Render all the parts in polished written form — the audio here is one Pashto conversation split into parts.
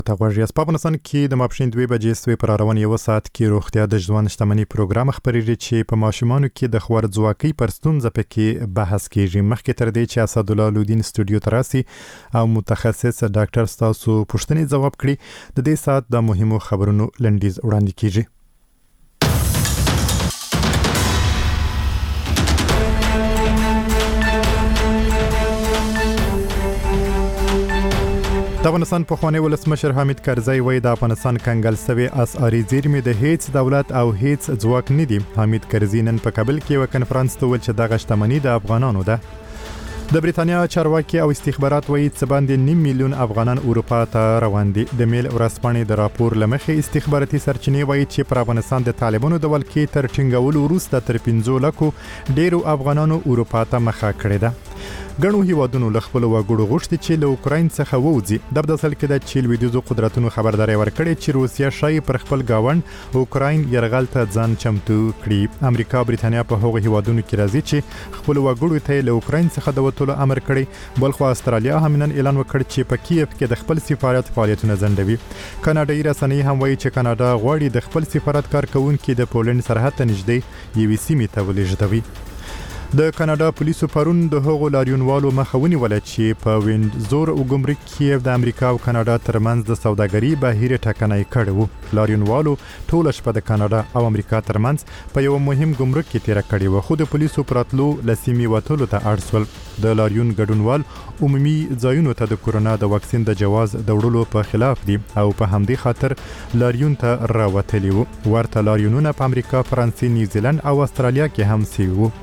تغوږی په افغانستان کې د ماپښین 2 بجې سوي پر روان یو ساعت کې روغتیا د ژوند شتمنۍ پروګرام خبرېږي چې په ماشومانو کې د خوارځواکۍ پر ستونزه پکې بحث کیږي. مخکې تر دې چې اسد الله لودین استودیو ته راسي او متخصص ډاکټر ستاسو پوښتنې ځواب کړي، د دې ساعت د مهمو خبرونو لنډیز وړاندې کیږي. د افغانستان پخوانی ولسمشر حامد کرزی وایي د افغانستان کنګل سوي اسعاري زیرمې د هیڅ دولت او هیڅ ځواک نه دي. حامد کرزی نن په کابل کې یو کنفرانس ته ویل چې دغه شتمني د افغانانو ده. د بریتانیا چارواکي او استخبارات وایي چې باندې 9 میلیون افغانان اروپا ته روان دي. د میل ورځپاڼې د راپور لمخې استخباراتي سرچینې وایي چې پر افغانستان د طالبانو د ولکې تر ټینګولو وروسته تر 15 لکو ډیرو افغانانو اروپا ته مخه کړې ده. ګڼو هیوادونو له خپل وګړو غوښتي چې له اوکراین څخه ووځي. د بدسل کې د چیل ویډیو قدرتونو خبرداري ورکړي چې روسیا شای پر خپل گاوند اوکراین يرغل ته ځان چمتو کړي. امریکا او بریتانیا په هغو هیوادونو کې راځي چې خپل وګړو ته له اوکراین څخه د وټولو امر کړي. بلخو استرالیا هم نن اعلان وکړ چې په کیف کې د خپل سفارت فعالیتونه ځنډوي. کاناډایي رسنۍ هم وایي چې کاناډا غواړي د خپل سفارت کارکونکو د پولند سرحد ته نږدې یوې سیمې ته ولېږدوي. د کاناډا پولیسو پرون د هغو لاریونوالو مخه ونیوله چې په وینډزور او ګمرک کې د امریکا او کاناډا ترمنځ د سوداګرۍ بهیر ټاکنه کړې وو. لاریونوالو ټول شپه د کاناډا او امریکا ترمنځ په یو مهم ګمرک کې تیر کړی و، خو د پولیسو پراتلو لسیمې وټولو ته اړ شول. د لاریون ګډونوال عمومي ځایونو ته د کورونا د واکسین د جواز د وړلو په خلاف دي او په همدې خاطر لاریون ته راوتلی وو. ورته لاریونونه په امریکا، فرانسې، نیوزیلند او استرالیا کې هم سوي وو.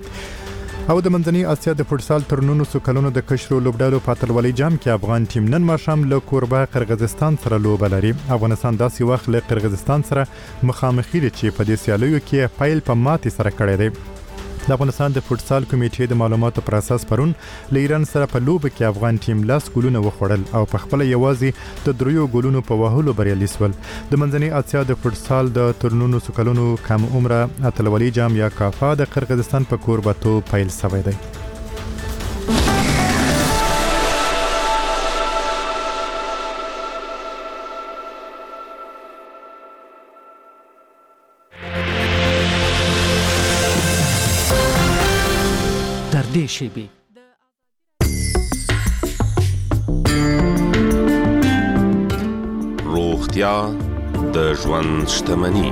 او د منځنۍ اسیا د فوټسال تر 19 کلونو د کشرو لوبډالو په اتلولۍ جام کې افغان ټیم نن ماښام له کوربه قرغیزستان سره لوبه لري. افغانستان داسې وخت له قرغیزستان سره مخامخ دی چې په دې سیالیو کې پیل په ماتې سره کړی دی. د افغانستان د فوټسال کمیټې د معلوماتو پر اساس پرون له ایران سره په لوبه کې افغان ټیم 10 ګولونه وخوړل او په خپل یوازې د 3 ګولونو په وهلو بریالي شول. د منځنۍ اسیا د فوټسال د تر 19 کلونو کم عمره اتلولۍ جام یا کافا د قرغیزستان په کوربتو پیل شوی دی. شبي روغتیا د ژوند شتمني.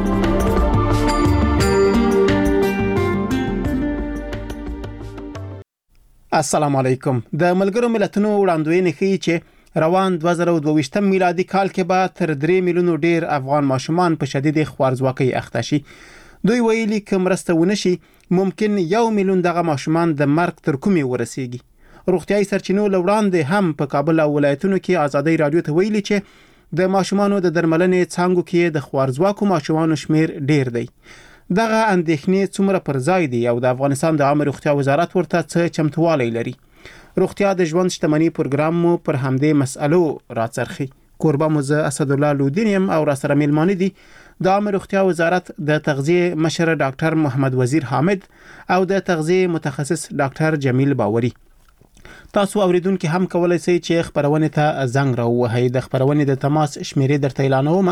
السلام علیکم. د ملګرو ملتونو وړاندوینه ښیي چې روان 2022 میلادي کال کې به تر 3 میلیونو ډیر افغان ماشومان په شدید خوارځواکۍ اخته شي. دوی ویلي که مرسته ونشي ممکن 1 میلیون دغه ماشومان د مرګ تر کومې ورسیږي. روغتیايي سرچینو لوړاندې هم په کابل او ولایتونو کې آزادۍ رادیو ته ویلي چې د ماشومانو د درملنې څانګو کې د خوارځواکو ماشومانو شمیر ډیر دی. دغه اندېښنې څومره پر ځای دي او د افغانستان د عامه روغتیا وزارت ورته څه چمتووالی لري؟ روغتیا د ژوند شتمنۍ پروګرام مو پر همدې مسألو راڅرخي. کوربه مو زه اسد الله لودین یم او راسره میلمانه دي د عامه روغتیا وزارت د تغذیه مشر ډاکټر محمد وزیر حامد او د تغذیه متخصص ډاکټر جمیل باوري. تاسو اوریدونکو هم کولای شئ چې خبرونه ته زنګ راوهئ. د خبرونه د تماس شمیرې درته اعلانوم: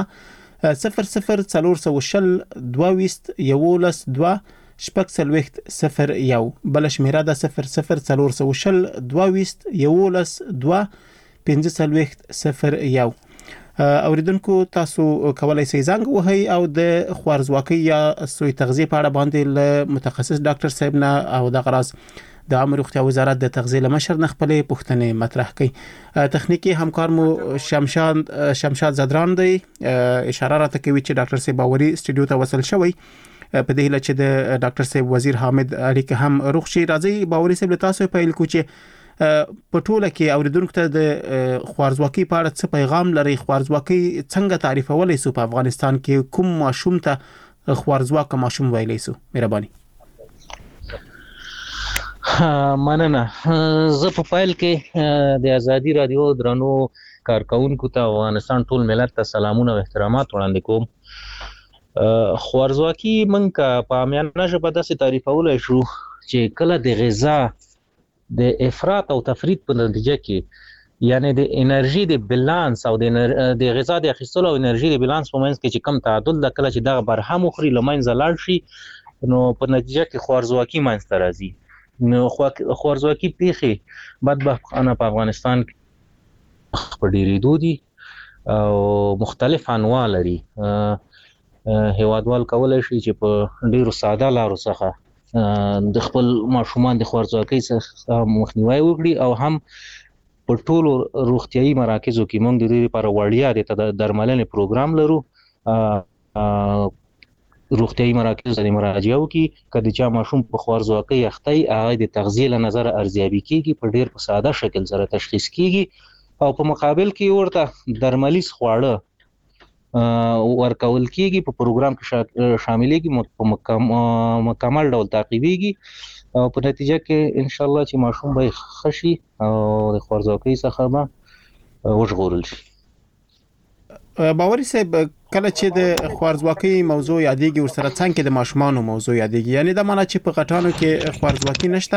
00420 22 2 شپږ 001. بل شمیره د 00420 22 2 15 01. اوریدونکو تاسو کولای شئ زنګ وهئ او د خوارځواکۍ یا سوی تغذیه په اړه باندې له متخصص ډاکټر صاحب نه او د غراض د عامه روغتیا وزارت د تغذیه مشر نه خپلې پوښتنې مطرح کړي. تخنیکی همکار مو شمشاد زدران دی. اشاره راته کوي چې ډاکټر صاحب باوري استودیو ته وصل شوی. په دې هیله چې د ډاکټر صاحب وزیر حامد اړیکه هم روغ شي. راځي باوري صاحب تاسو په پیل کو چې په ټوله کې اوریدونکو ته د خوارځواکۍ په اړه څه پیغام لري؟ خوارځواکۍ څنګه تعریفولای سو په افغانستان کې؟ کوم ماشوم ته خوارځواکه ماشوم ویلی سو؟ مهرباني. مننه. زه په فایل کې د ازادي رادیو درنو کارکونکو ته افغانستان ټول ملت ته سلامونه او احترامات وړاندې کوم. خوارځواکي منګه په عامیانه ژبه داسې تعریفولای شو چې کله د غذا د افراط او تفرید په نتیجه کې یعنی د انرژي د بیلانس او د غذا د اخیستلو او انرژي د بیلانس په منځ کې چې کم تعادل د کله چې دغه برهم وخوري لمنځه لاړ شي نو په نتیجه کې خوارزواکي منځته راځي. نو خوارزواکي پیښې بدبختانه په افغانستان کې په ډېرېدو دي او مختلف انواع لري. هیوادوال کولی شي چې په ډېرو ساده لارو څخه د خپل ماشومان د خوارزواکۍ څخه مخنیوی وکړي او هم په ټولو روغتیایي مراکزو کې موږ د دې لپاره وړیا د درملنې پروګرام لرو. روغتیایي مراکز ته مراجعه وکړي که د چا ماشوم په خوارزواکۍ اخته وي هغه د تغذیې له نظره ارزیابي کیږي، په ډېر په ساده شکل سره تشخیص کیږي او په مقابل کې ورته درملیز خواړه ورکول کیږي، په پروګرام کې شاملېږي، په مکمل ډول تعقیبېږي او په نتیجه کې ان شاء الله چې ماشوم به ښه شي او د خوارزواکۍ څخه به وژغورل شي. باوري صاحب کله چې د خوارزواکۍ موضوع یادېږي ورسره څنګه کې د ماشومانو موضوع یادېږي، یعنی دا معنی چې په غټانو کې خوارزواکۍ نشته؟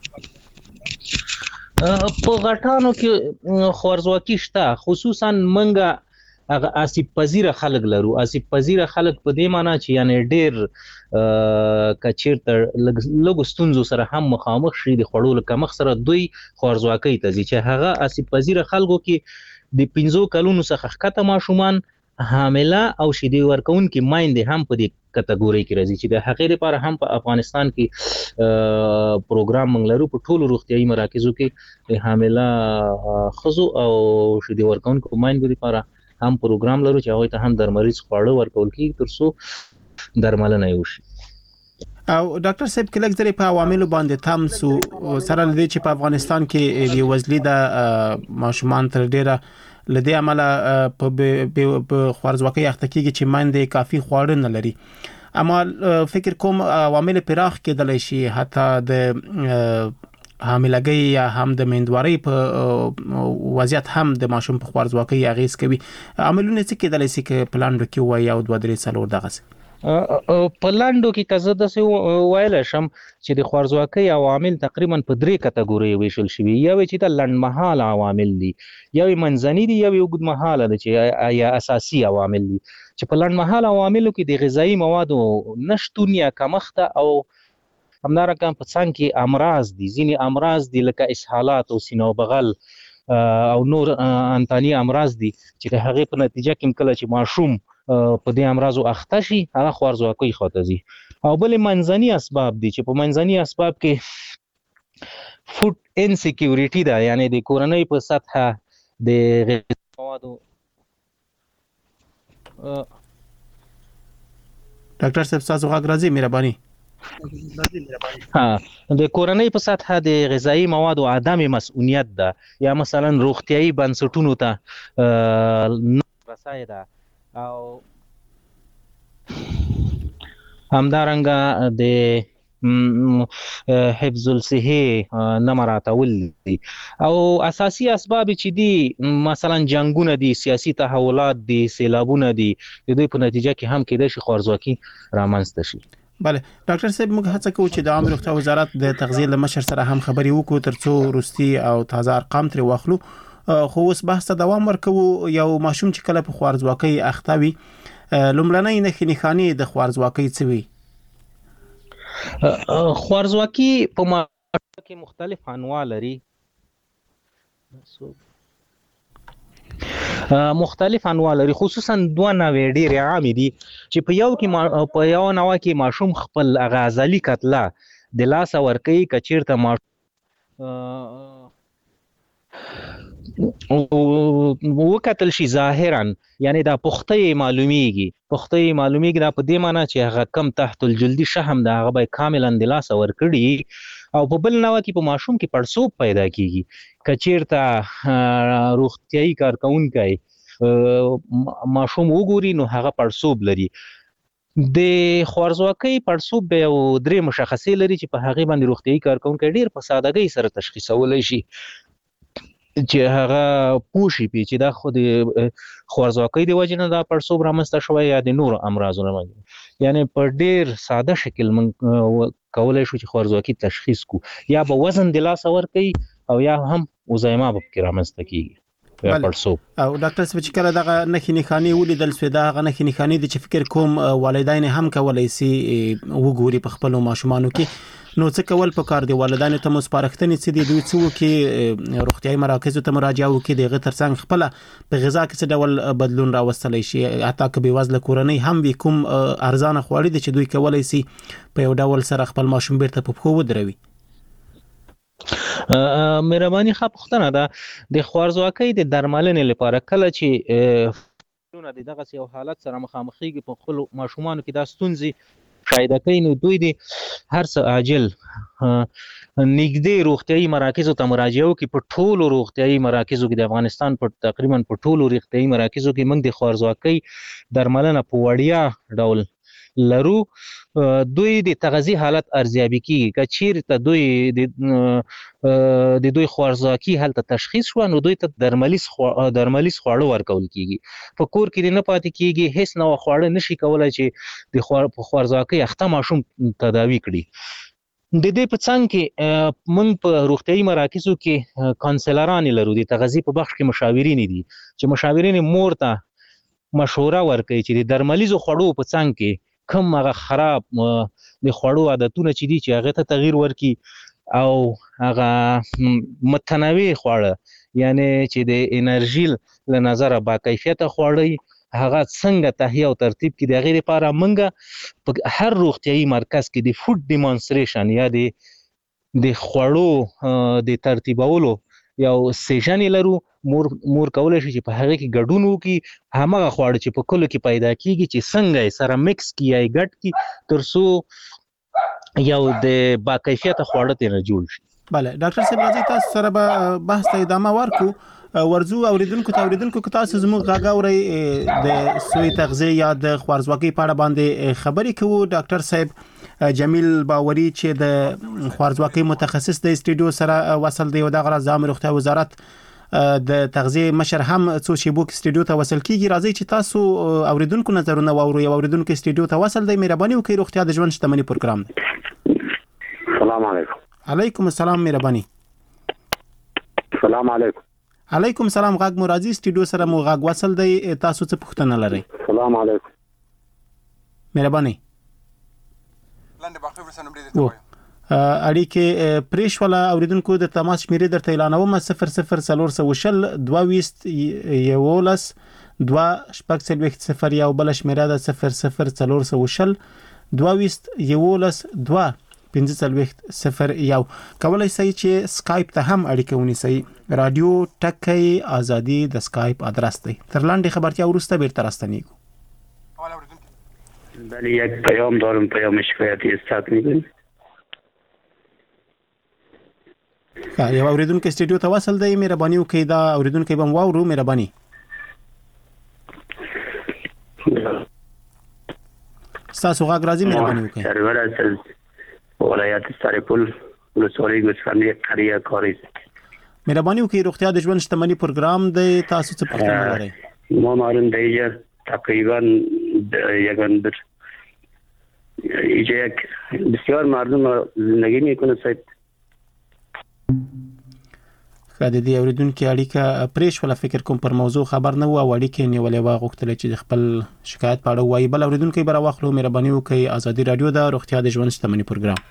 په غټانو کې خوارزواکي شته، خصوصا منګه هغه آسیب پذیره خلک لرو. آسیب پذیره خلک په دې معنی چې یعنی ډېر کچیرته لږ ستونزو سره هم مخامخ شي د خوړو له کمښت سره دوی خوارزواکۍ ته ځي، چې هغه آسیب پذیره خلکو کې د 5 کلونو څخه ښکته ماشومان، حامله او شیدې ورکوونکې میندې هم په دې کټګورۍ کې راځي چې د هغې لپاره هم په افغانستان کې پروګرام موږ لرو. په ټولو روغتیایي مراکزو کې د حامله ښځو او شیدې ورکوونکو میندو لپاره هم پروګرام لرو چې هغوی ته هم درملیز خواړه ورکول کېږي تر څو درملنه یې وشي. او ډاکټر صاحب کله ځلې په عواملو باندې تم سو سره لدې چې په افغانستان کې د وزلي د ماشومان تر ډیره لدې عمله په خوارزواکۍ اخته کېږي چې ماندې کافي خواړه نه لري. اما فکر کوم عوامل پراخ کېدلی شي حتی د حاملګۍ یا هم د میندوارۍ په وضعیت هم د ماشوم په خوارزواکۍ اغیز کوي. عاملونه څه کېدلی شي که په لاندو کې وایي او 2-3 دغسې په لاندو کې که زه داسې ویلی شم چې د خوارزواکۍ عوامل تقریبا په 3 کټګورۍ ویشل شوي. یو چې د لنډمهاله عوامل دي، یو منځني دي، یو اوږدمهاله دي چې یا اساسي عوامل دي. چې په لنډمهاله عواملو کې د غذایي موادو نشتون یا کمښت او همدارنګه په څنګ کې امراض دي، ځینې امراض دي لکه اسهالات او سینه او بغل او نور انتاني امراض دي چې د هغې په نتیجه کې کله چې ماشوم په دې امراضو اخته شي هغه خوارزواکۍ خواته ځي. او بل منځني اسباب دي چې په منځني اسباب کې فوډ انسیکیورټي ده، یعنی د کورنۍ په سطحه د غذایي موادو. ډاکټر صاحب تاسو غږ راځي مهرباني. د کورنۍ په سطحه د غذایي موادو عدم مسؤلیت ده، یا مثلا روغتیایي بنسټونو ته رسای ده او همدارنګه د حفظ الصحه نه مراعاتول دي. او اساسي اسباب چې دي مثلا جنگونه دي، سیاسي تحولات دي، سیلابونه دي، د دوی په نتیجه کې هم کېدای شي خوارزواکي رامنځته شي. بله ډاکټر صاحب موږ هڅه کوو چې د عامه روغتیا وزارت د تغذیې له مشر سره هم خبرې وکړو ترڅو وروستي او تازه ارقام ترې واخلو. خو اوس بحث ته دوام ورکوو. یو ماشوم چې کله په خوارزواکۍ اخته وي لومړنۍ نښې د خوارزواکۍ څه وي؟ خوارزواکي په ماشوم کې مختلف انواع لري. خصوصا 2 نوعې ډېرې عامې دي چې په یو نوع کې ماشوم خپل غذایي کتله د لاسه ورکوي که چېرته وکتل شي ظاهرا، یعنی دا پخته معلومیږي دا په دې معنی چې هغه کم تحت الجلدي شحم دا هغه به کاملا د لاسه ورکړي. او په بل نوع کې په ماشوم کې پړسوب پیدا کیږي که چېرته روغتیایي کارکوونکی ماشوم وګوري نو هغه پړسوب لري. د خوارزواکۍ پړسوب به یو 3 مشخصې لري چې په هغې باندې روغتیایي کارکوونکی ډېر په سادهګۍ سره تشخیصولی شي چې هغه پوه شي چې دا خو د خوارزواکۍ د وجې نه دا پړسوب رامنځته شوی یا د نورو امراضو نه. یعنی په ډېر ساده شکل موږ کولی شو چې خوارزواکي تشخیص کو. یا به وزن د لاسه ورکوي او یا هم وزایما به کې رامنځته کیږي پړسوب. او ډاکټر صاحب چې کله دغه نښې نښانې ولیدل سوې دغه نښې نښانې د چې فکر کوم والدین هم کولای شي وګوري په خپل ماشومانو کې، نو څه کول پکار دي؟ والدین ته مو سپارښتنې څه دي دوی څه وکړي؟ روغتیايي مراکزو ته مراجعه وکړي، دغه ترڅنګ خپل په غذا کې څه ډول بدلون راوستلی شي، حتی که بې وزله کورنۍ هم وي کوم ارزانه خواړه دي چې دوی کولای شي په یو ډول سره خپل ماشوم بیرته په پښو ودروي؟ مهرباني ښه پوښتنه ده. د خوارځواکۍ د درملنې لپاره کله چې د دغه یو حالت سره مخامخېږي په خپل ماشومانو کې دا ستونزې شایده کوي، نو دوی د هر څه عاجل نږدې روغتیايي مراکزو ته مراجعه وکړي. په ټولو روغتیايي مراکزو کې د افغانستان تقریبا په ټولو روغتیايي مراکزو کې موږ د خوارځواکۍ درملنه په وړیا ډول لرو. دوی د تغذیه حالت ارزیابي کیږي، که چیرته د دوی خوارځواکي هلته تشخیص شو نو دوی ته درملیز خواړه ورکول کیږي. په کور کې نه پاتې کیږي، هیڅ نوع خواړه نشي کولای چې د خوارځواکۍ اخته ماشوم تداوی کړي. د دې په څنګ کې موږ په روغتیايي مراکزو کې کانسلران لرو، د تغذیه په بخش کې مشاورین دي چې مشاورین مور ته مشوره ورکوي چې د درملیزو خوړو په څنګ کې کوم هغه خراب د خوړو عادتونه چې دي چې هغه ته تغییر ورکړي، او هغه متنوع خواړه یعنی چې د انرژي له نظره با کیفیته خواړه هغه څنګه تهیه او ترتیب کې د غیر لپاره موږ په هر روغتیايي مرکز کې د فود ډیمونستریشن یا د خوړو د ترتیبولو یو سیشن لرو. مور کولای شي چې په هغه کې ګډون وکړي، همغه خواړه چې په کلو کې پیدا کیږي چې څنګه سره مکس کی یا ګډ کی ترڅو یو د با کیفیت خواړه تیر جوړ شي. بله ډاکټر صاحب راځي تاسو سره به بحث ته ادامه ورکو. ورزو اوریدونکو که تاسو زموږ غږ اورئ د سوی تغذیه یا د خوارځواکۍ په اړه باندې خبرې کوو. ډاکټر صاحب جمیل باوري چې د خوارځواکۍ متخصص د استډیو سره وصل دی او د غرض روغتیا وزارت د تغذیه مشر هم څو شیبو کې استډیو ته وصل کیږي. راځي چې تاسو اوریدونکو نظرونه واورئ. اوریدونکو استډیو ته وصل دی، مهرباني وکړئ. روغتیا د ژوند شتمنۍ پروګرام دی. السلام علیکم. علیکم السلام، مهرباني. السلام علیکم. علیکم السلام. غږ مو راځي، استډیو سره مو غږ وصل دی. تاسو څه پوښتنه لرئ؟ السلام علیکم. مهرباني. لاندې باقي ورسره نمبر دې ته اړیکې پریشوله. اوریدونکو د تماس شمیرې درته اعلانوم: 00420 22 11 2 شپږ څلوېښت 0 یو بل شمیره ده 00420 22 11 2 پنځه څلوېښت 0 یو. کولای شئ چې سکایپ ته هم اړیکه ونیسئ. رادیو ټکی ازادي د سکایپ ادرس دی. تر لاندې خبرتیا وروسته بیرته راستنیږو. بله یک پیام دارم، پیام شکایتی استاد می‌کنم. یو اوریدونکو استډیو ته وصل دی، مهرباني وکړئ دا اوریدونکو به واورو. مهرباني. تاسو غږ راځي، مهرباني وکړئ. سرور از ولایت سرپل ولسوالی گوسفندی قریه کاری. مهرباني وکړئ. روغتیا د ژوند شتمنۍ پروګرام دی، تاسو څه پوښتنه لرئ؟ ما مارن دیجا تقریبا یگاندر یک بسیار مردم زندگی میکنه سید. د دې اوریدونکو اړیکه پریشوله، فکر کوم پر موضوع خبر نه و او اړیکه نیولې و، غوښتل چې د خپل شکایت په اړه وایي. بل اوریدونکو به راوخلو. مهرباني وکړئ. ازادي رادیو د روغتیا د ژوند شتمنۍ پروګرام.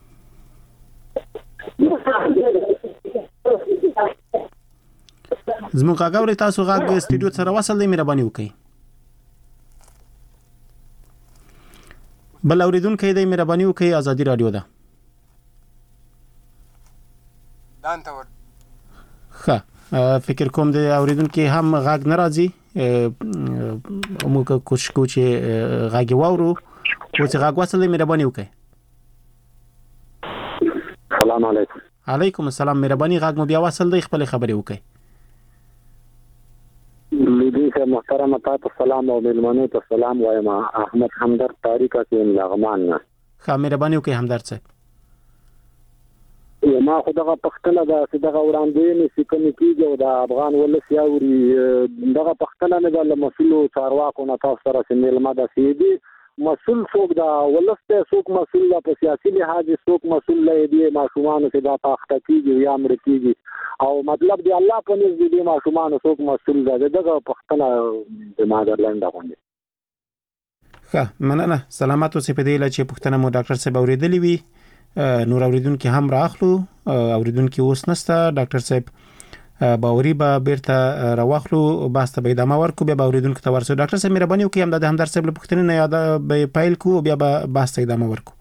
زموږ غږ اورئ، تاسو غږ استډیو سره وصل دی، مهرباني وکړئ. بل اوریدونکو دی، مهرباني وکړئ. ازادي رادیو ده. فکر کوم د اوریدونکو هم غږ ناراضي. موږ کوشش کوو چې غږ واورو. او چې غږ وصل دی، مهرباني وکړئ. السلام علیکم. علیکم السلام. مهرباني غږ مو بیا وصل دی، خپل خبرې وکړئ. لیدي سے محترم تاسو سلام او ملمنو ته سلام وایم. احمد همدرد تاریخ کې لغمان نه. مهرباني وکړئ همدرد صاحب. ما خو دغه پښتنه ده چې دغه وړاندوینې چې کومې کېږي او د افغان ولس یاوري دغه پښتنه نه ده له مسؤلو چارواکو نه تاسو سره چې میلمه ده چې دي مسؤل څوک دا ولسته څوک مسؤل دا په سیاسي لحاظ څوک مسؤل دی ماشومان چې دا پاخته کیږي یا امر کیږي او مطلب دی الله په نس دی ماشومان څوک مسؤل دا دغه پښتنه د مادرلند باندې ښه مننه سلامات اوسې په دې چې پښتنه مو ډاکټر صاحب اوریدلی وي نور اوریدونکو هم راخلو اوریدونکو اوس نسته ډاکټر صاحب باوري به بیرته راوخلو باسته به ادامه ورکو بیا اوریدونکو ته ورسو ډاکټر صاحب مهرباني وکړئ هم د همدار صاحب له پوښتنې نه یاد به پایل کو بیا به باسته ادامه ورکو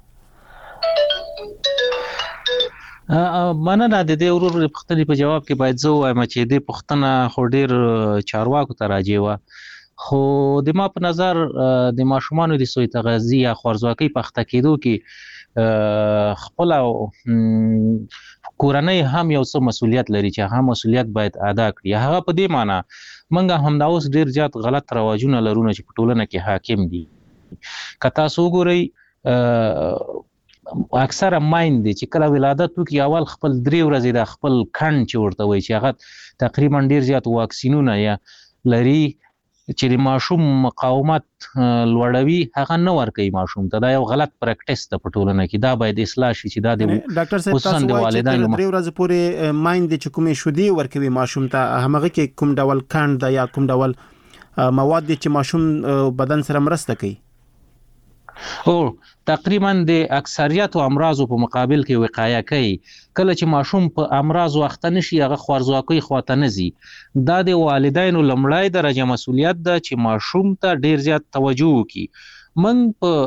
مننه د دې ورور پوښتنې په جواب کې باید زه وایم چې د پوښتنه خو ډیر چارواکو ته راځي و خو د ما په نظر د ماشومانو د سوی تغذیه یا خوارزواکۍ پخته کېدو کې خپل کورنۍ هم یو څه مسولیت لري چې هغه مسولیت باید ادا کړي هغه په دې معنی منګه هم دا اوس ډیر زیات غلط رواجونه لرونه چې په ټولنه کې حاکم دي که تاسو وګورئ اکثره ماین دي چې کله ولادت وکړي اول خپل 3 ورځې د خپل کڼ چې ورته وایي چې هغه تقریبا ډیر زیات واکسینونه یا لري چې د ماشوم مقاومت لوړوي هغه نه ورکوي ماشوم ته دا یو غلط پریکټیس ده په ټولنه کې دا باید اصلاح شي چې دا د ډاکټر صاحب تاسو وایي چې 3 ورځې پورې ماین د کومې شودي ورکوي ماشوم ته همغه کې کوم ډول کاند یا کوم ډول مواد چې ماشوم بدن سره مرسته کوي او تقریبا د اکثریت امراضو په مقابل کې وقایه کوي کله چې ماشوم په امراض وخت نشي هغه خوارزواکۍ خواته نزي دا د والدینو لمړی درجه مسولیت ده چې ماشوم ته ډیر زیات توجه وکړي من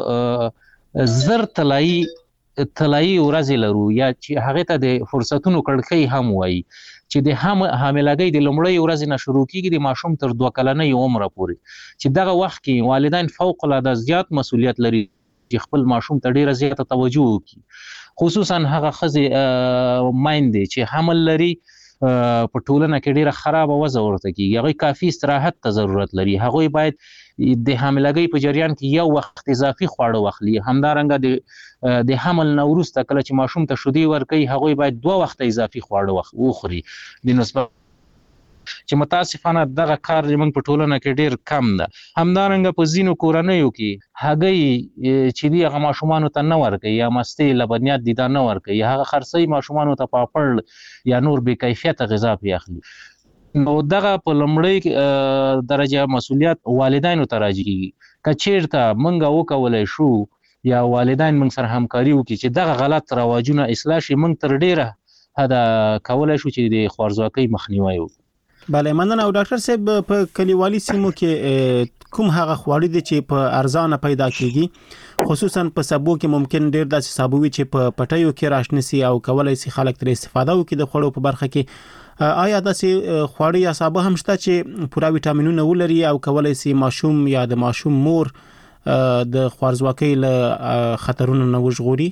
په زر طلایی ورځې لرو یا چې هغه ته د فرصتونو کړکۍ هم وایي چې د حاملګۍ د لمړی ورځې نه شروع کیږي د ماشوم تر 2 کلنۍ عمر پورې چې دغه وخت کې والدین فوق العاده زیات مسولیت لري چې خپل ماشوم ته ډیره زیاته توجه وکړي خصوصا هغه ښځې ماین دي چې حمل لري په ټولنه کې ډیره خراب وضع ورته کیږي هغه کافي استراحت ته ضرورت لري هغه باید د حاملګۍ په جریان کې یو وخت اضافي خواړه واخلي همدارنګه د حمل نه وروسته کله چې ماشوم ته شودي ورکوي هغه باید 2 وخت اضافي خواړه وخوري د نسبت چې متاسفانه دغه کار زموږ په ټولنه کې ډیر کم ده همدارنګه په ځینو کورنیو کې هګۍ چې دی هغه ماشومانو ته نه ورکوي یا مستې لبنیات دي دا نه ورکوي هغه خرڅوي ماشومانو ته پاپړ یا نور بې کیفیته غذا پې اخلي نو دغه په لومړۍ درجه مسولیت والدینو ته راځي که چیرته موږ وکولی شو یا والدین موږ سره همکاري وکړي چې دغه غلط رواجونه اصلاح شي موږ تر ډیره حده کولی شو چې د خوارزواکۍ مخنیوی وکړو بله مننه او ډاکټر صاحب په کلیوالي سیمو کې کوم هغه خواړه دي چې په ارزانه پیدا کیږي خصوصا په سبو کې ممکن ډیر داسې سابو وي چې په پټیو کې راشنسي او کولای شي خلک تر استفاده وکړي د خوړو په برخه کې آیا داسې خواړه یا سابه هم شته چې پوره ویټامینونه ولري او کولای شي ماشوم یا د ماشوم مور د خوارزواکۍ له خطرونو نه وژغوري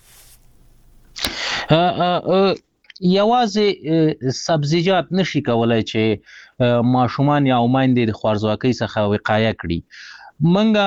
یوازې سبزیجات نشي کولای چې ماشومان یا میندې د خوارزواکۍ څخه وقایه کړي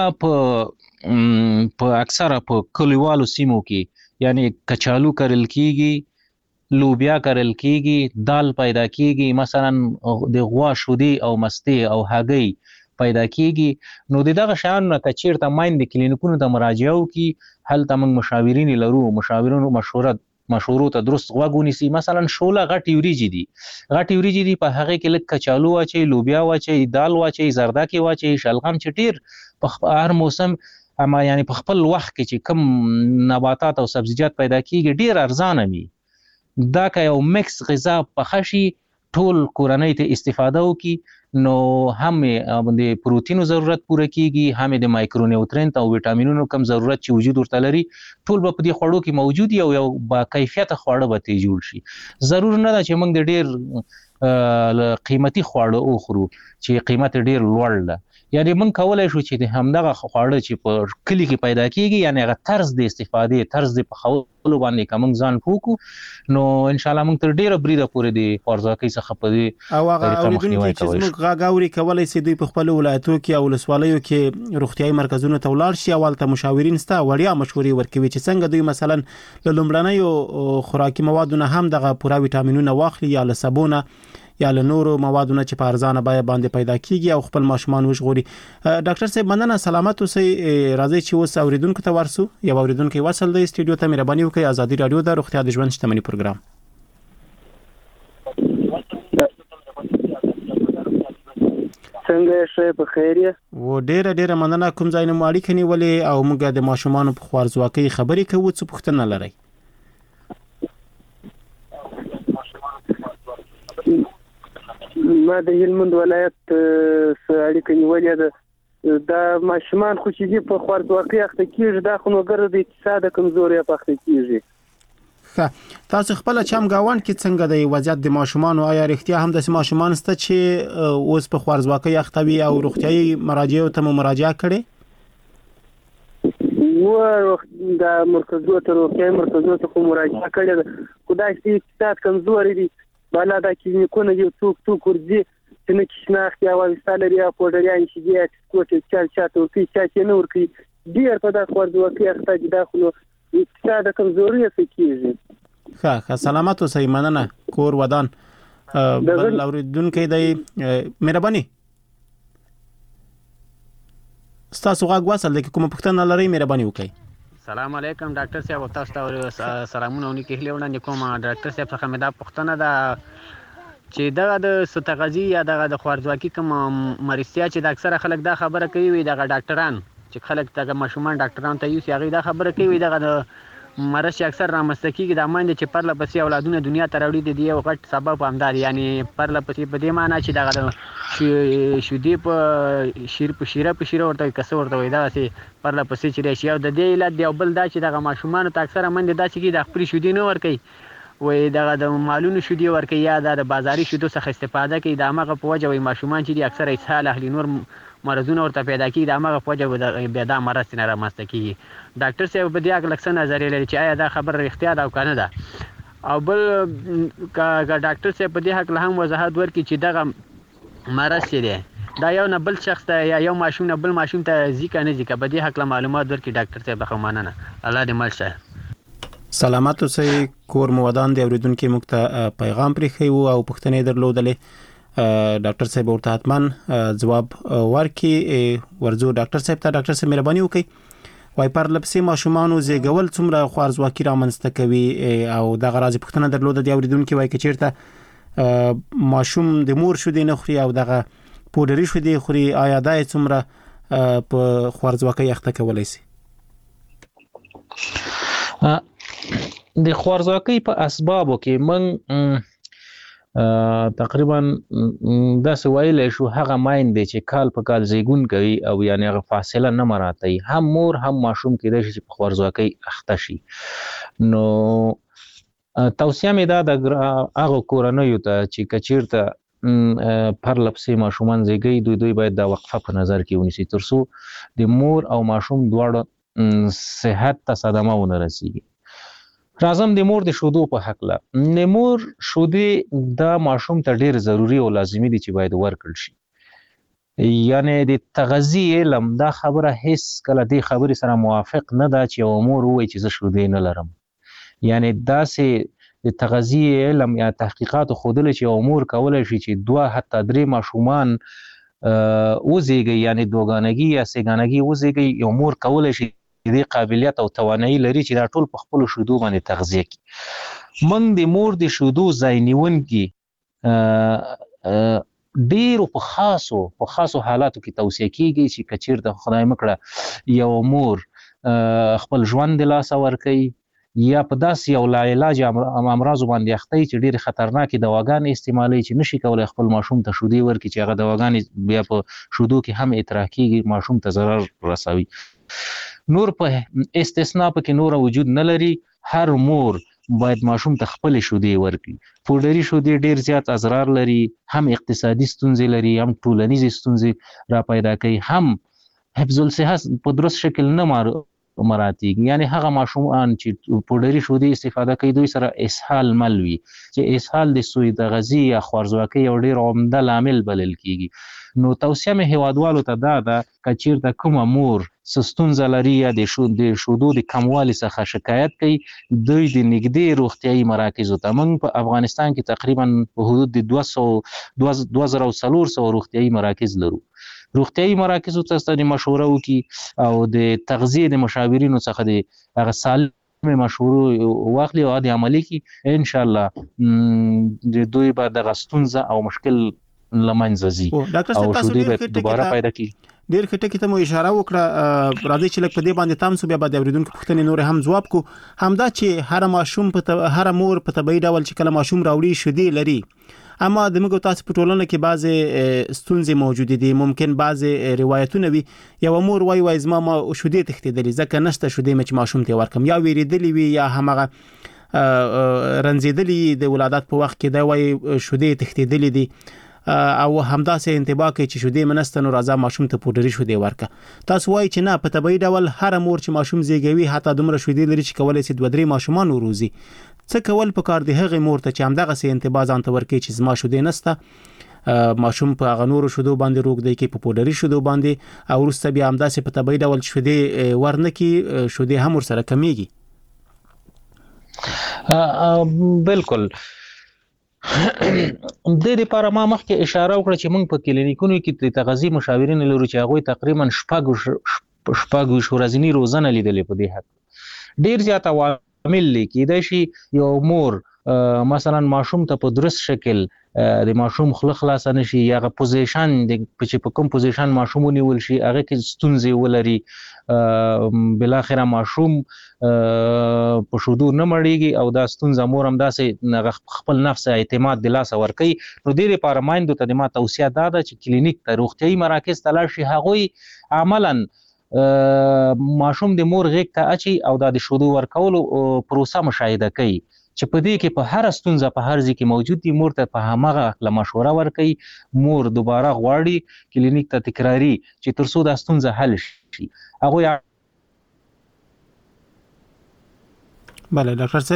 منګه په اکثره په کلیوالو سیمو کې یعنی کچالو کرل کیږي لوبیا کرل کیږي دال پیدا کیږي مثلا د غوا شودي او مستې او هګۍ پیدا کیږي نو دغه شیان نه کچیرته میندې کلینیکونو ته مراجعه وکړي هلته موږ مشاورین لرو مشاورینو مشورو ته درست غوږ ونیسي مثلا شوله غټې وریجې دي په هغه کې لږ کچالو واچي لوبیا واچي دال واچي زردکي واچي شلغم چې ډیر په هر موسم اما یعنی په خپل وخت کې چې کم نباتات او سبزیجات پیدا کیږي ډیر ارزانه وي دا که یو مکس غذا پخه شي ټول کورنۍ ته استفاده وکړي نو هم د پروتینو ضرورت پوره کیږي هم د مایکرو نیوټرینټ او ویټامینونو کم ضرورت چې وجود ورته لري ټول په دې خوړو کې موجود یو با کیفیت خواړه به ته جوړ شي ضرور نه ده چې موږ د ډیر قیمتي خواړه وخورو چې قیمت ډیر لوړ ده یعنی موږ کولای شو چې د همدغه خواړه چې په کلی کې پیدا کیږي یعنی هغه طرز د استفادې طرز د پخولو باندې کوم ځان پوکو نو ان شاء الله موږ تر ډیره بریده پورې د خوارزواکۍ څخه په دې او هغه اوریدونکو چې موږ غاوري کولای شي دوی په خپل ولایتونو کې او ولسوالیو کې روغتيایي مرکزونو ته ولاړ شي اول ته مشاورین ستا وړیا مشورې ورکوي چې څنګه دوی مثلا له لومړنیو خوراکي موادونو هم دغه پوره ویټامینونه واخلي یا له سبونه یا له نورو موادونو چې په ارزانه بیه باندې پیدا کیږي او خپل ماشومان وژغوري. ډاکټر صاحب مننه، سلامت اوسئ. راځي چې اوس اوریدونکو ته ورسو. یو اوریدونکو وصل دی سټوډیو ته، مهرباني وکړئ. ازادي رادیو د روغتیا د ژوند شتمنۍ پروګرام. څنګه شې په خیر یې؟ و ډیره مننه. کوم ځای نه اړیکه نیولې او موږ د ماشومان په خوارځواکۍ خبرې کوو، څه پوښتنه لرئ؟ ما د هلمند ولایت اړیکه نیولې ده. دا ماشومان خو چې دي په خوارځواکۍ اخته کیږي، دا خو نوګر د اقتصاد کمزوري په اخته کیږي. تاسو خپل چمګاوند کې څنګه د وضعیت د ماشومان او آیا رښتیا هم د ماشومان ست چې اوس په خوارځواکۍ اخته وي او روغتيایي مراجعو ته مراجعه کړي؟ و د مرکزونو ته روغتيایي مرکزونو ته مراجعه کړي، خدای چې اقتصاد کمزوري دي. بالا دا کلینیکونه یو څوک ورځي چې نه کښناخت یا وایستالري یا پوډریان چې دی کوټه چاته ورکی چې نه ورکی ډیر په دا خوارځواکۍ اخته دي. دا خو اقتصاد کمزوري کیږي. ښه سلامت اوسئ. مننه. کور ودان بل اوریدونکو دی، مهرباني ستاسو غږ وصل دی. کومه پوښتنه لرئ مهرباني وکړئ. السلام علیکم ډاکټر صاحب، تاسو ته سلامونه ونی کې وړاندې کوم. ډاکټر صاحب څخه مې دا پوښتنه ده چې دغه د ستغذی یا دغه د خوارځواکۍ کوم مرستیا چې د اکثره خلک دا خبره کوي وي، دغه ډاکټران چې خلک دغه ماشومان ډاکټران ته یوسي، هغه دا خبره کوي دغه د مرض چې اکثر رامنځته کېږي د ماندې چې پرله پسې اولادونه دنیا ته راوړي دي یو غټ سبب همدا دی. یعنی پرله پسې په دې معنی چې دغه شیدې په شیره ورته کسه ورته وي، دغسې پرله پسې چې راشي. او د دې علت دی او بل دا چې دغه ماشومانو ته اکثره مندې داسې کېږي د خپلې شیدې نه ورکوي، وایي دغه د مالونو شیدې ورکوي یا د بازاري شیدو څخه استفاده کوي. د همغه په وجه وایي ماشومان چې دي اکثره اسهال اخلي، نور مرضونه ورته پیدا کېږي، د همغه په وجه بیا دا مرض نه رامنځته کېږي. ډاکټر صاحب په دې هکله څه نظریه لري چې آیا دا خبره رښتیا ده او که نه ده؟ او بل که ډاکټر صاحب په دې هکله هم وضاحت ورکړي چې دغه مرض چې دی دا یو نه بل شخص ته یا یو ماشوم نه بل ماشوم ته ځي که نه ځي، که په دې هکله معلومات ورکړي ډاکټر صاحب څخه مننه. الله دې مل شه. سلامت اوسئ. کور مو ودان دی. اوریدونکو موږ ته پیغام پرېښی و او پوښتنې درلودلې. ډاکټر صاحب ورته حتما جواب ورکړي. ورځو ډاکټر صاحب ته. ډاکټر صاحب مهرباني وکړئ. وای پرله پسې ماشومانو زیږول څومره خوارځواکي رامنځته کوي او دغه راځي پوښتنه درلوده د اوریدونکو وای که چیرته ماشوم د مور شیدې نه خوري او دغه پوډري شیدې خوري، آیا دا څومره په خوارځواکۍ اخته کولی شي؟ د خوارځواکۍ په اسبابو کې من تقریبا داسې ویلی شو هغه ماین دی چې کال په کال زیږون کوي او یعنی هغه فاصله نه مراعتوي، هم مور هم ماشوم کېدای شي چې په خوارځواکۍ اخته شي. نو توصیه مې دا د هغو کورنیو ته چې که چېرته پرله پسې ماشومان زیږوي دوی باید دا وقفه په نظر کې ونیسي تر څو د مور او ماشوم دواړو صحت ته صدمه ونه رسیږي. راځم د مور د شودو په هکله. د مور شودې دا ماشوم ته ډېر ضروري او لازمي دي چې باید ورکړل شي. یعنی د تغذي علم دا خبره هیڅ کله دې خبرې سره موافق نه ده چې یو مور ووایي چې زه شودې نه لرم. یعنی داسې د تغذي علم یا تحقیقاتو ښودلی چې یو مور کولی شي چې 2 حتی 3 ماشومان وزیږي، یعنی دوګانګي یا سېګانګي وزیږي، یو مور کولی شي دې قابلیت او توانایي لري چې دا ټول په خپلو شیدو باندې تغذیه کړي. موږ د مور د شیدو ځای نیونکي ډېرو په خاصو حالاتو کې توصیه کېږي چې که چېرته خدای مکړه یو مور خپل ژوند د لاسه ورکوي یا په داسې یو لاعلاج امراضو باندې اخته چې ډېرې خطرناکې دواګانې استعمالوي چې نشي کولی خپل ماشوم ته شودې ورکړي چې هغه دواګانې بیا په شودو کې هم اطراح کېږي، ماشوم ته ضرر رسوي. نور په استثناء پکې نور وجود نه لري. هر مور باید ماشوم ته خپل شودې ورکړي. پوډري شودې ډېر زیات اضرار لري، هم اقتصادي ستونزې لري، هم ټولنیزې ستونزې را پیدا کوي، هم حفظ الصحه په درست شکل نه مراتب یعنی هغه ماشومان چې پوډري شودې استفاده کوي دوی سره اسهال مل وي چې اسهال د سوی د غذی یا خوارزواکۍ یو ډیر عمده لامل بلل کیږي نو توصیه مې هیوادوالو ته دا کچیر د کومه مور ستونزه لري یا د شودو د کموالي څخه شکایت کوي دوی د نږدې روغتیايي مراکزو ته موږ په افغانستان کې تقریبا په حدود د 2400 روغتیايي مراکز لرو روغتیايي مراکزو ته د مشوره وکي او د تغذیه د مشاورینو څخه د هغه سالم مشورو واخلي او د عملي کی ان شاء الله د دوی به د غستونزه او مشکل لمنځه زی او شو دې دوباره پیدا کی ډیر خټه ته مو اشاره وکړه راځي چې لکه په دې باندې تام سو بیا د اوریدونکو پوښتنې نور هم جواب کو همدا چې هر ماشوم په هر مور په طبيعي ډول چې کله ماشوم راوړي شودې لري اما د موږ تاسو په ټولنه کې بعضی ستونزې موجود دي ممکن بعضی روایتونه وي یو مور وای زما شودې تختیدلې ځکه نشته شودې مچ ماشوم ته ورکم یا ویریدلې وي یا همغه رنځیدلې د ولادت په وخت کې دا وای شودې تختیدلې دي او همداسې انتباه کوي چې شودې منستنو راځه ماشوم ته پوډري شودې ورکه تاسو وای چې نه په طبيعي ډول هر مور چې ماشوم زیږوي حتی دومره شودې لري چې کولای شي 2-3 ماشومان وروزي څه کول پکار دی هغه مور ته چې همدغه سي انتباه ځان ته ورکړي چې زما شودې نسته ماشوم په هغه نورو شودو باندې روغ دی کې په پوډري شودو باندې او ورسته بیا همداسې په طبيعي ډول شودې ورنکي شودې هم ور سره کمیږي بالکل د دې لپاره ما مخکې اشاره وکړه چې موږ په کلینیکونو کې د تغذیه مشاورین لرو چې هغه تقریبا شپږ ورځنی روزانه لیدلې په دې حق ډیر زیات عوامل لیکي د شي یو مور مثلا ماشوم ته په درست شکل د ماشوم خلاص نشي یا غو پوزیشن د په کوم پوزیشن ماشوم ونیول شي هغه کې ستونزې ولري بل اخره ماشوم په شودو نه مړیږي او دا ستونزه مور هم داسې خپل نفس اعتماد د لاس ور کوي نو د لپاره مایندو ته د ما توصیه ده چې کلینیک ته روغتيایي مراکز ته لاړ شي هغه عملاً ماشوم د مور غیږ ته اچي او د شودو ورکولو پروسه مشاهده کوي چې په دې کې په هر ستونزه په هر ځای کې موجود دي مور ته په همغه مشوره ورکړي مور دوباره غواړي کلینیک ته تکراری چې ترڅو د ستونزه حل شي هغه بله ډاکټر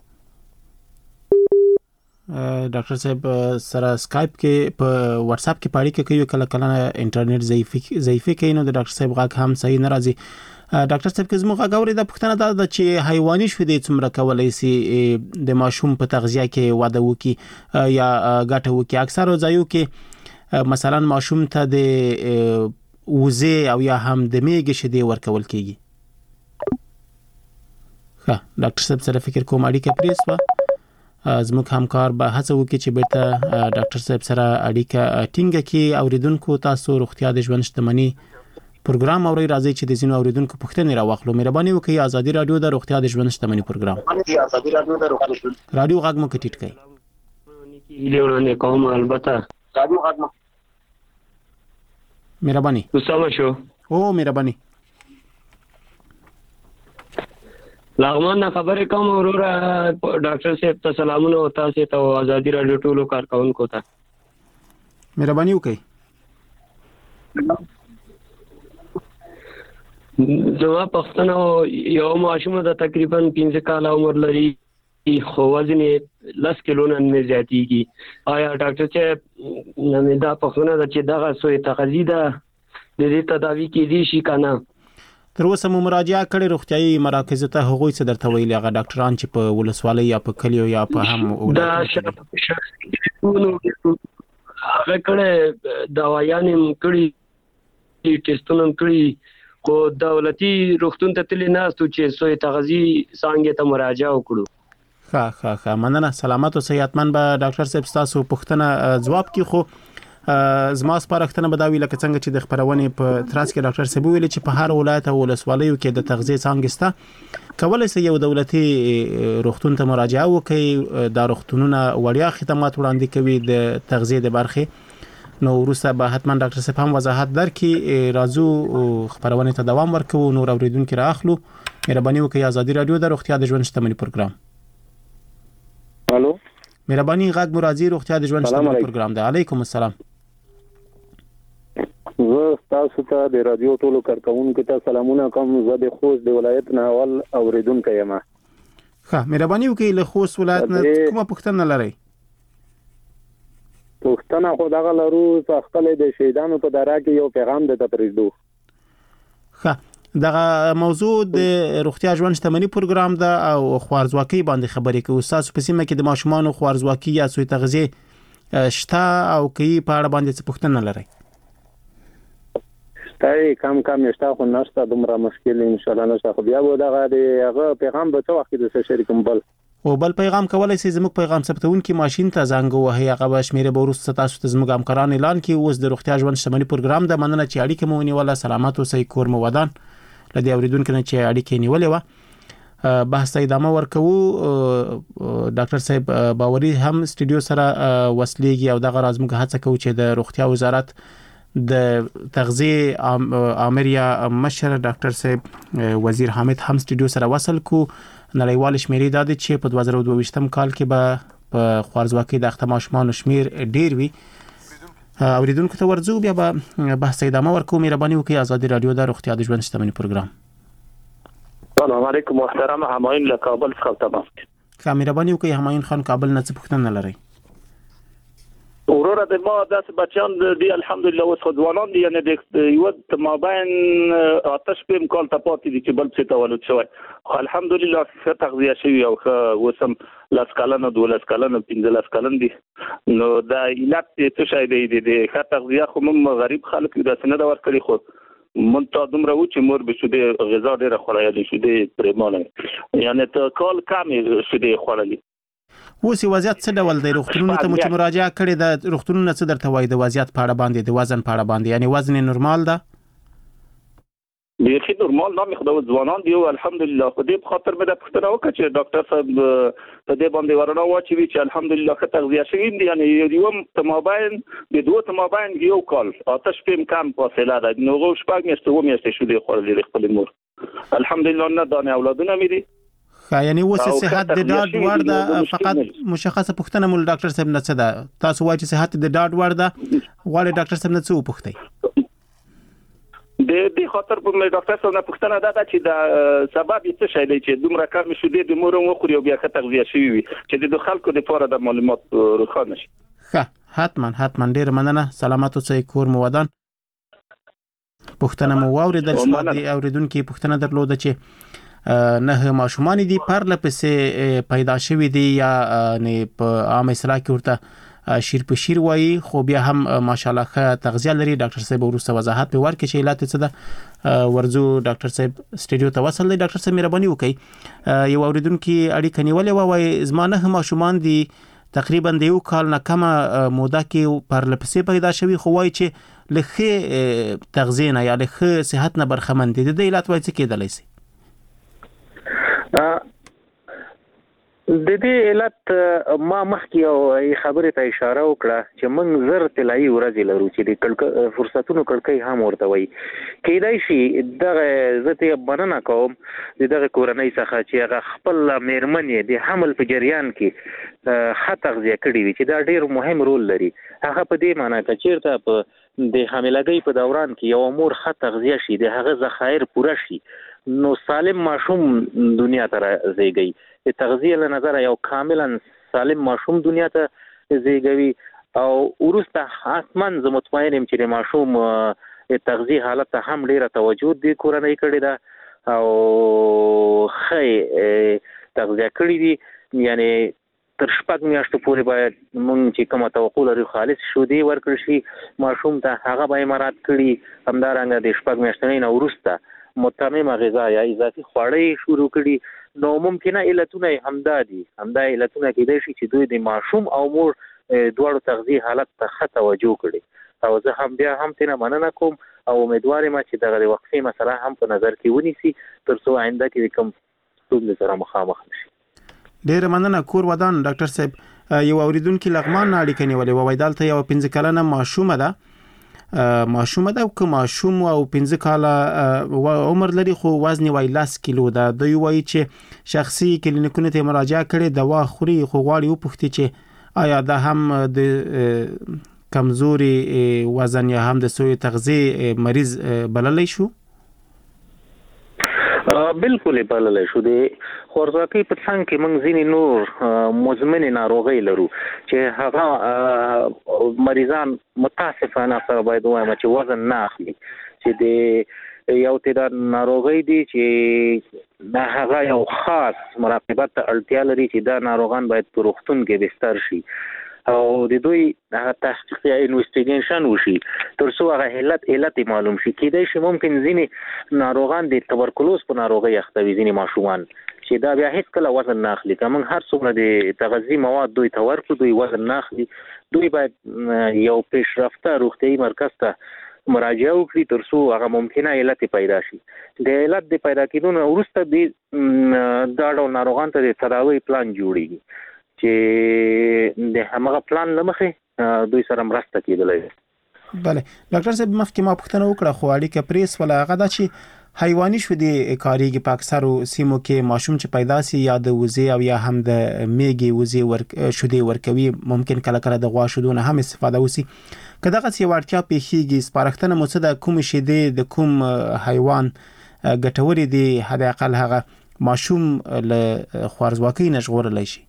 صاحب سره سکایپ کې په واتس اپ کې پاړی کې کوي کله انټرنیټ ضعیفي کوي نو د ډاکټر صاحب غږ هم صحیح ناراضي ډاکټر صاحب که زموږ غوړې د پښتنه دا چې حیواني شودې څومره کولای شي د ماشوم په تغذیه کې واده وکي یا ګټه وکي اکثر ځایو کې مثلا ماشوم ته د وزې او یا هم د میږي شودې ورکول کیږي ښه ډاکټر صاحب سره فکر کوم اړیکه پریسوه زموږ همکار به هڅه وکړي چې بیرته ډاکټر صاحب سره اړیکه ټینګه کړي اوریدونکو تاسو روغتیا د ژوند شتمنۍ پروګرام اوري راځي چې د زینو اوریدونکو پوښتنې راوخلو مهرباني وکړئ ازادي رادیو د روغتیا د ژوند شتمنۍ پروګرام رادیو غږ مو کټیټ کړئ لیونه کوم البته رادیو غږ مو مهرباني تاسو شو او مهرباني لغمان خبرې کوم وروره ډاکټر صاحب ته سلامونه او تاسو ته ازادي رادیو ټولو کارکونکو ته مهرباني وکړئ زما پښتنه یو ماشوم د تقریبا 15 کال عمر لري خو وزن 10 کیلو نه زیاتیږي آیا ډاکټر صاحب نو دا پښتنه چې دغه سوې تغذیه د دې تداوی کې دي شي کنه تر اوسه مو مراجعه کړې روغتيایي مراکز ته هغوی څه درته ویلي هغه ډاکټران چې په ولسوالۍ یا په کلیو یا په هم دا هغه کړه دوايانې کړي ټیسټونه کړي خو دولتي روغتون ته تللی ناستو چې سوې تغذیه څنګه ته مراجعه وکړو ښه مننه سلامت او صحتمند به ډاکټر صاحب تاسو پوښتنه جواب کی خو زما سپارښتنه بداوی لکه څنګه چې د خبرونه په تراس کې ډاکټر صاحب ویل چې په هر ولایت او ولسوالیو کې د تغذیه څنګه ستا کولای شي یو دولتي روغتون ته مراجعه وکړي د روغتونونو وړیا خدمات وړاندې کوي د تغذیه د برخه نو وروسته به حتما ډاکټر صاحب هم وضاحت درکړي راځو خبرونه ته دوام ورکو نور اوریدونکو راخلو مهرباني وکړئ ازادي رادیو د روغتیا د ژوند شتمنۍ پروګرام الو مهرباني غږ مرادي روغتیا د ژوند شتمنۍ پروګرام ده علیکم السلام زه تاسو ته د رادیو ټولو کارکونکو ته سلامونه کوم. زه د خوست د ولایت نه اول اوریدونکو یم. ښه مهرباني وکړئ له خوست ولایت نه کومه پوښتنه لرئ؟ پوښتنه خو دغه لرو چې خپل د شهیدانو په دره کې یو پیغام د تپریدو. ښه دغه موضوع د روغتیا ژوند شتمنۍ پروګرام ده او خوارزواکۍ باندې خبرې کوي. تاسو په سیمه کې د ماشومان خوارزواکۍ یا سوء تغذیه شته او کوي په اړه باندې څه پوښتنه لرئ؟ تای کم نشته خو نشته دومره مشکل ان شاء الله نشته. خو بیا به دغه هغه پیغام به څه وخت د شریکم بل او بل پیغام کولای شي زموږ پیغام ثبتونکي ماشين ته زنګ وهي هغه به شمیره به ورسته تاسو ته زموږ همکاران اعلان کوي. اوس د روغتیا ژوند شتمنۍ پروګرام د مننه چې اړیکه مو ونیوله. سلامات اوسئ کور مو ودان. لدی اوریدونکو نه چې اړیکه نیولې و بحث ادامه ورکوو. ډاکټر صاحب باوري هم استودیو سره وسلېږي او دغه راز موږ هڅه کوو چې د روغتیا وزارت د تغذیه امر یا مشر ډاکټر صاحب وزیر حامد هم استودیو سره وصل کو. نړیوال شمیرې دا چې په 2022 کال کې به په خوارزواکۍ د اخته ماشومان شمیر ډیر وي. اوریدونکو ته ورځو بیا به بحث ادامه ورکوو. مهرباني وکړئ آزادي رادیو د روغتیا د ژوند شتمنۍ پروګرام. سلام علیکم محترم همایون له کابل څخه تمام. مهرباني وکړئ همایون خان کابل نه څه پوښتنه لرئ؟ وروره د ما داس بچان دی الحمدلله اوس ځوانان دي یعنی د یو مابین آتش پم کال ته پاتې دي چې بل څه تولد شوی. خو الحمدلله ښه تغذیه شوی او ښه وسم لاس کلنه 12 کلنه 15 کلن دي. نو دا علت څه شي دی د ښه تغذیه خو موږ غریب خلک د سند ور کړی خو مونږ ته دومره و چې مور به شوده غذا ډیره خورایلی شوده پرېمانه یعنی ته کال کم شوده خورایلی. اوس وضعیت څه ډول دی؟ روغتونونو ته مو چې مراجعه کړې د روغتونونو څه درته وایي د وضعیت په اړه باندې د وزن په اړه باندې یعنی وزن نورمال ده؟ بیخي نورمال نه مخ د ځوانان دی الحمدلله. خو دې په خاطر مې د پښتنه وکړه چې ډاکټر صاحب ته دې باندې ورنه واچوي چې الحمدلله ښه تغذیه شوی دی یعنی یو تمابین د دوه تمابین یو کال آتش پم کم فاصله ده. نو غو شپږ میاشتې و میاشتې شو دی خورلې خپل مور الحمدلله نه دانه اولادونه مې دي. یعنی اوس صحت د ډاډ وړ ده. فقط مشخصه پوښتنه مول ډاکټر صاحب نه څه ده؟ تاسو وایي چې صحت د ډاډ وړ ده غواړي ډاکټر صاحب نه څه وپوښتئ؟ د دې خاطر په ډاکټر صاحب نه پوښتنه ده چې د سبب څه شی دی چې دومره کار مشو دي د مور مو خوري او بیا ښه تغذیه شوی وي چې د خلکو لپاره د معلومات روښانه شي. ښه حتما ډیر مننه. سلامات اوسئ کور مو ودان. پوښتنه مو واوریدل شو. د اوریدونکو پوښتنه درلوده چې نه ماشومان دي پرله پسې پیدا شوی دي یا نه په عام اصطلاح کې ورته شیر په شیر وایي خو بیا هم ماشاءالله ښه تغذیه لري. ډاکټر صاحب ورسره وضاحت به ورکړي چې علت څه ده. ورزو ډاکټر صاحب استودیو ته وصل دی. ډاکټر صاحب مهرباني وکړئ یو اوریدونکو اړیکه نیولې وای زما نه ماشومان دي تقریبا د یو کال نه کم موده کې پرله پسې پیدا شوی خو وای چې لخه تغذیه نه یا لخه صحت نه برخمن دي. د علت وای څه کېدلی شي؟ د دې علت ما مخکې او خبرې ته اشاره وکړه چې موږ زر طلایي ورځې لرو چې د فرصتونو کړکۍ هم ورته وایي. کېدای شي دغه زه ته مننه کوم د دغه کورنۍ څخه چې هغه خپل مېرمنې د حمل په جریان کې ښه تغذیه کړې وي چې دا ډېر مهم رول لري. هغه په دې معنی که چېرته په د حاملګۍ په دوران کې یو مور ښه تغذیه شي د هغه ذخایر پوره شي نو سالم ماشوم دنیا ته زیږي. د تغذیه له نظر یو کاملا سالم ماشوم دنیا ته زیږوي او ورسته حتما زه مطمئن یم چې د ماشوم تغذیه حالت ته هم ډیره توجه د کورنۍ کړې ده او ښه تغذیه کړې دي. یعنی تر شپږ میاشتو پورې باید موږ چې کومه توقع لرو خالص شودې ورکړل شي ماشوم ته هغه به مراعات کړي. همدارنګه د شپږ میاشتې نه وروسته متممه غذا یا اضافي خواړه شروع کړي. نو ممکنه علتونه همدا علتونه کېدای شي چې دوی د ماشوم او مور دواړو تغذیه حالت ته ښه توجه کړي. او زه هم بیا هم تنه مننه کوم او امیدوار یم چې دغه وقفې مسله هم په نظر کې ونیسي ترڅو آینده کې کوم ستونزې سره مخامخ نشي. ډیر مننه کور ودان. ډاکټر صاحب یو اوریدونکو لغمان اړیکه نیولې وای دلته یو 15 کلنه ماشومه ده او که ماشوم او 15 کاله عمر لري خو وزن وای 10 کیلو ده. دوی وایي چې شخصي کلینیکونو ته مراجعه کړي دوا خوري خو غواړي وپوښتي چې آیا دا هم د کمزوري وزن یا هم د سوی تغذیه مریض بللی شو؟ بالکل بللی شو. د خوارزواکۍ په څنګ کې موږ ځینې نور مزمن ناروغۍ لرو چې هغه مریضان متاسفانه سره باید ووایم چې وزن نه اخلي، چې د یو تعداد ناروغۍ دي چې هغه یو خاص مراقبت ته اړتیا لري چې دا ناروغان باید په روغتون کې بستر شي او د دوی تحقیق یا انویسټیګیشن وشي تر څو هغه علت معلوم شي. کېدای شي ممکن ځینې ناروغان د تبرکلوز په ناروغۍ اخته وي، ځینې ماشومان چې دا بیا هیڅ کله وزن نه اخلي. که موږ هر څومره د تغذیې مواد دوی ته ورکړو دوی وزن نه اخلي. دوی باید یو پیشرفته روغتیایي مرکز ته مراجعه وکړي تر څو هغه ممکنه علت پیدا شي. د علت د پیدا کېدو نه وروسته دا ډول ناروغان ته د تداوی پلان جوړیږي چې د همغه پلان له مخې دوی سره مرسته کېدلی. بله ډاکټر صاحب مخکې ما پوښتنه وکړه خو اړیکه پریس ولا هغه دا چې حیواني شودې کاریږي په اکثرو سیمو کې ماشوم چې پیدا سي یا د وزې او یا هم د میږي وزې شودې ورکوي، ممکن کله کله د غوا شودو نه هم استفاده وسی. که دغه څه وړتیا پیښیږي سپارښتنه مو څه ده کوم شیدې د کوم حیوان ګټورې دي حد اقل هغه ماشوم له خوارزواکۍ نه ژغورلی شي؟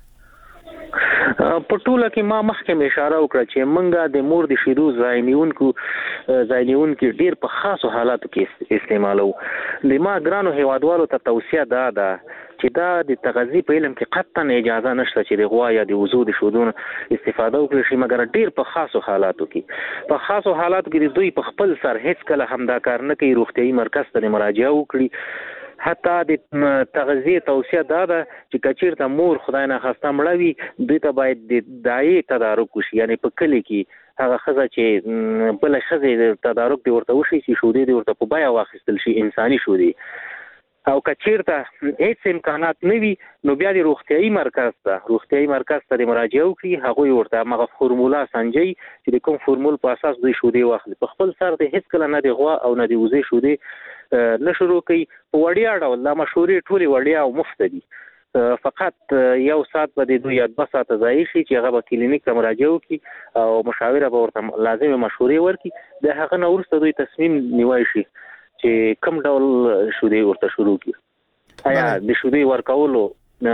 په ټوله کې ما مخکې اشاره وکړه چې موږ د مور د شیدو ځای نیونکي ډیر په خاصو حالاتو کې استعمالو. د ما ګرانو هیوادوالو ته توصیه دا ده چې دا د تغذیې په علم کې قطعا اجازه نشته چې د غوا یا د وزو د شودو استفاده وکړي شي، مګر ډیر په خاصو حالاتو کې دوی په خپل سر هیڅ کله هم دا کار نه کوي. روغتیایي مرکز ته مراجعه وکړي. حتی د تغذیه توصیه دا ده چې کچیرته مور خدای نه خواسته مړه وي دوی ته باید د دایې تدارک وشي، یعنی په کلي کې هغه ښځه چې بله ښځې تدارک دی ورته وشي چې شودې دی ورته په بیه واخیستل شي، انساني شودې. او کچیرته هیڅ امکانات نه وي نو بیا د روغتیایي مرکز ته د مراجعه وکړي. هغوی ورته هغه فورمولا سنجي چې د کوم فورمول په اساس دوی شودې واخلي. په خپل سر د هیڅ کله نه د غوا او نه د وزې شودې نه شروع کوي. په وړیا ډول دا مشورې ټولې وړیا او مفت دي. فقط یو ساعت به د دوی یا 2 ساعته ضایع شي چې هغه به کلینیک ته مراجعه وکړي او مشاوره به ورته لازمه مشورې ورکړي. د هغه نه وروسته دوی تصمیم نیولی شي چې کوم ډول شودې ورته شروع کړي. آیا د شودې ورکولو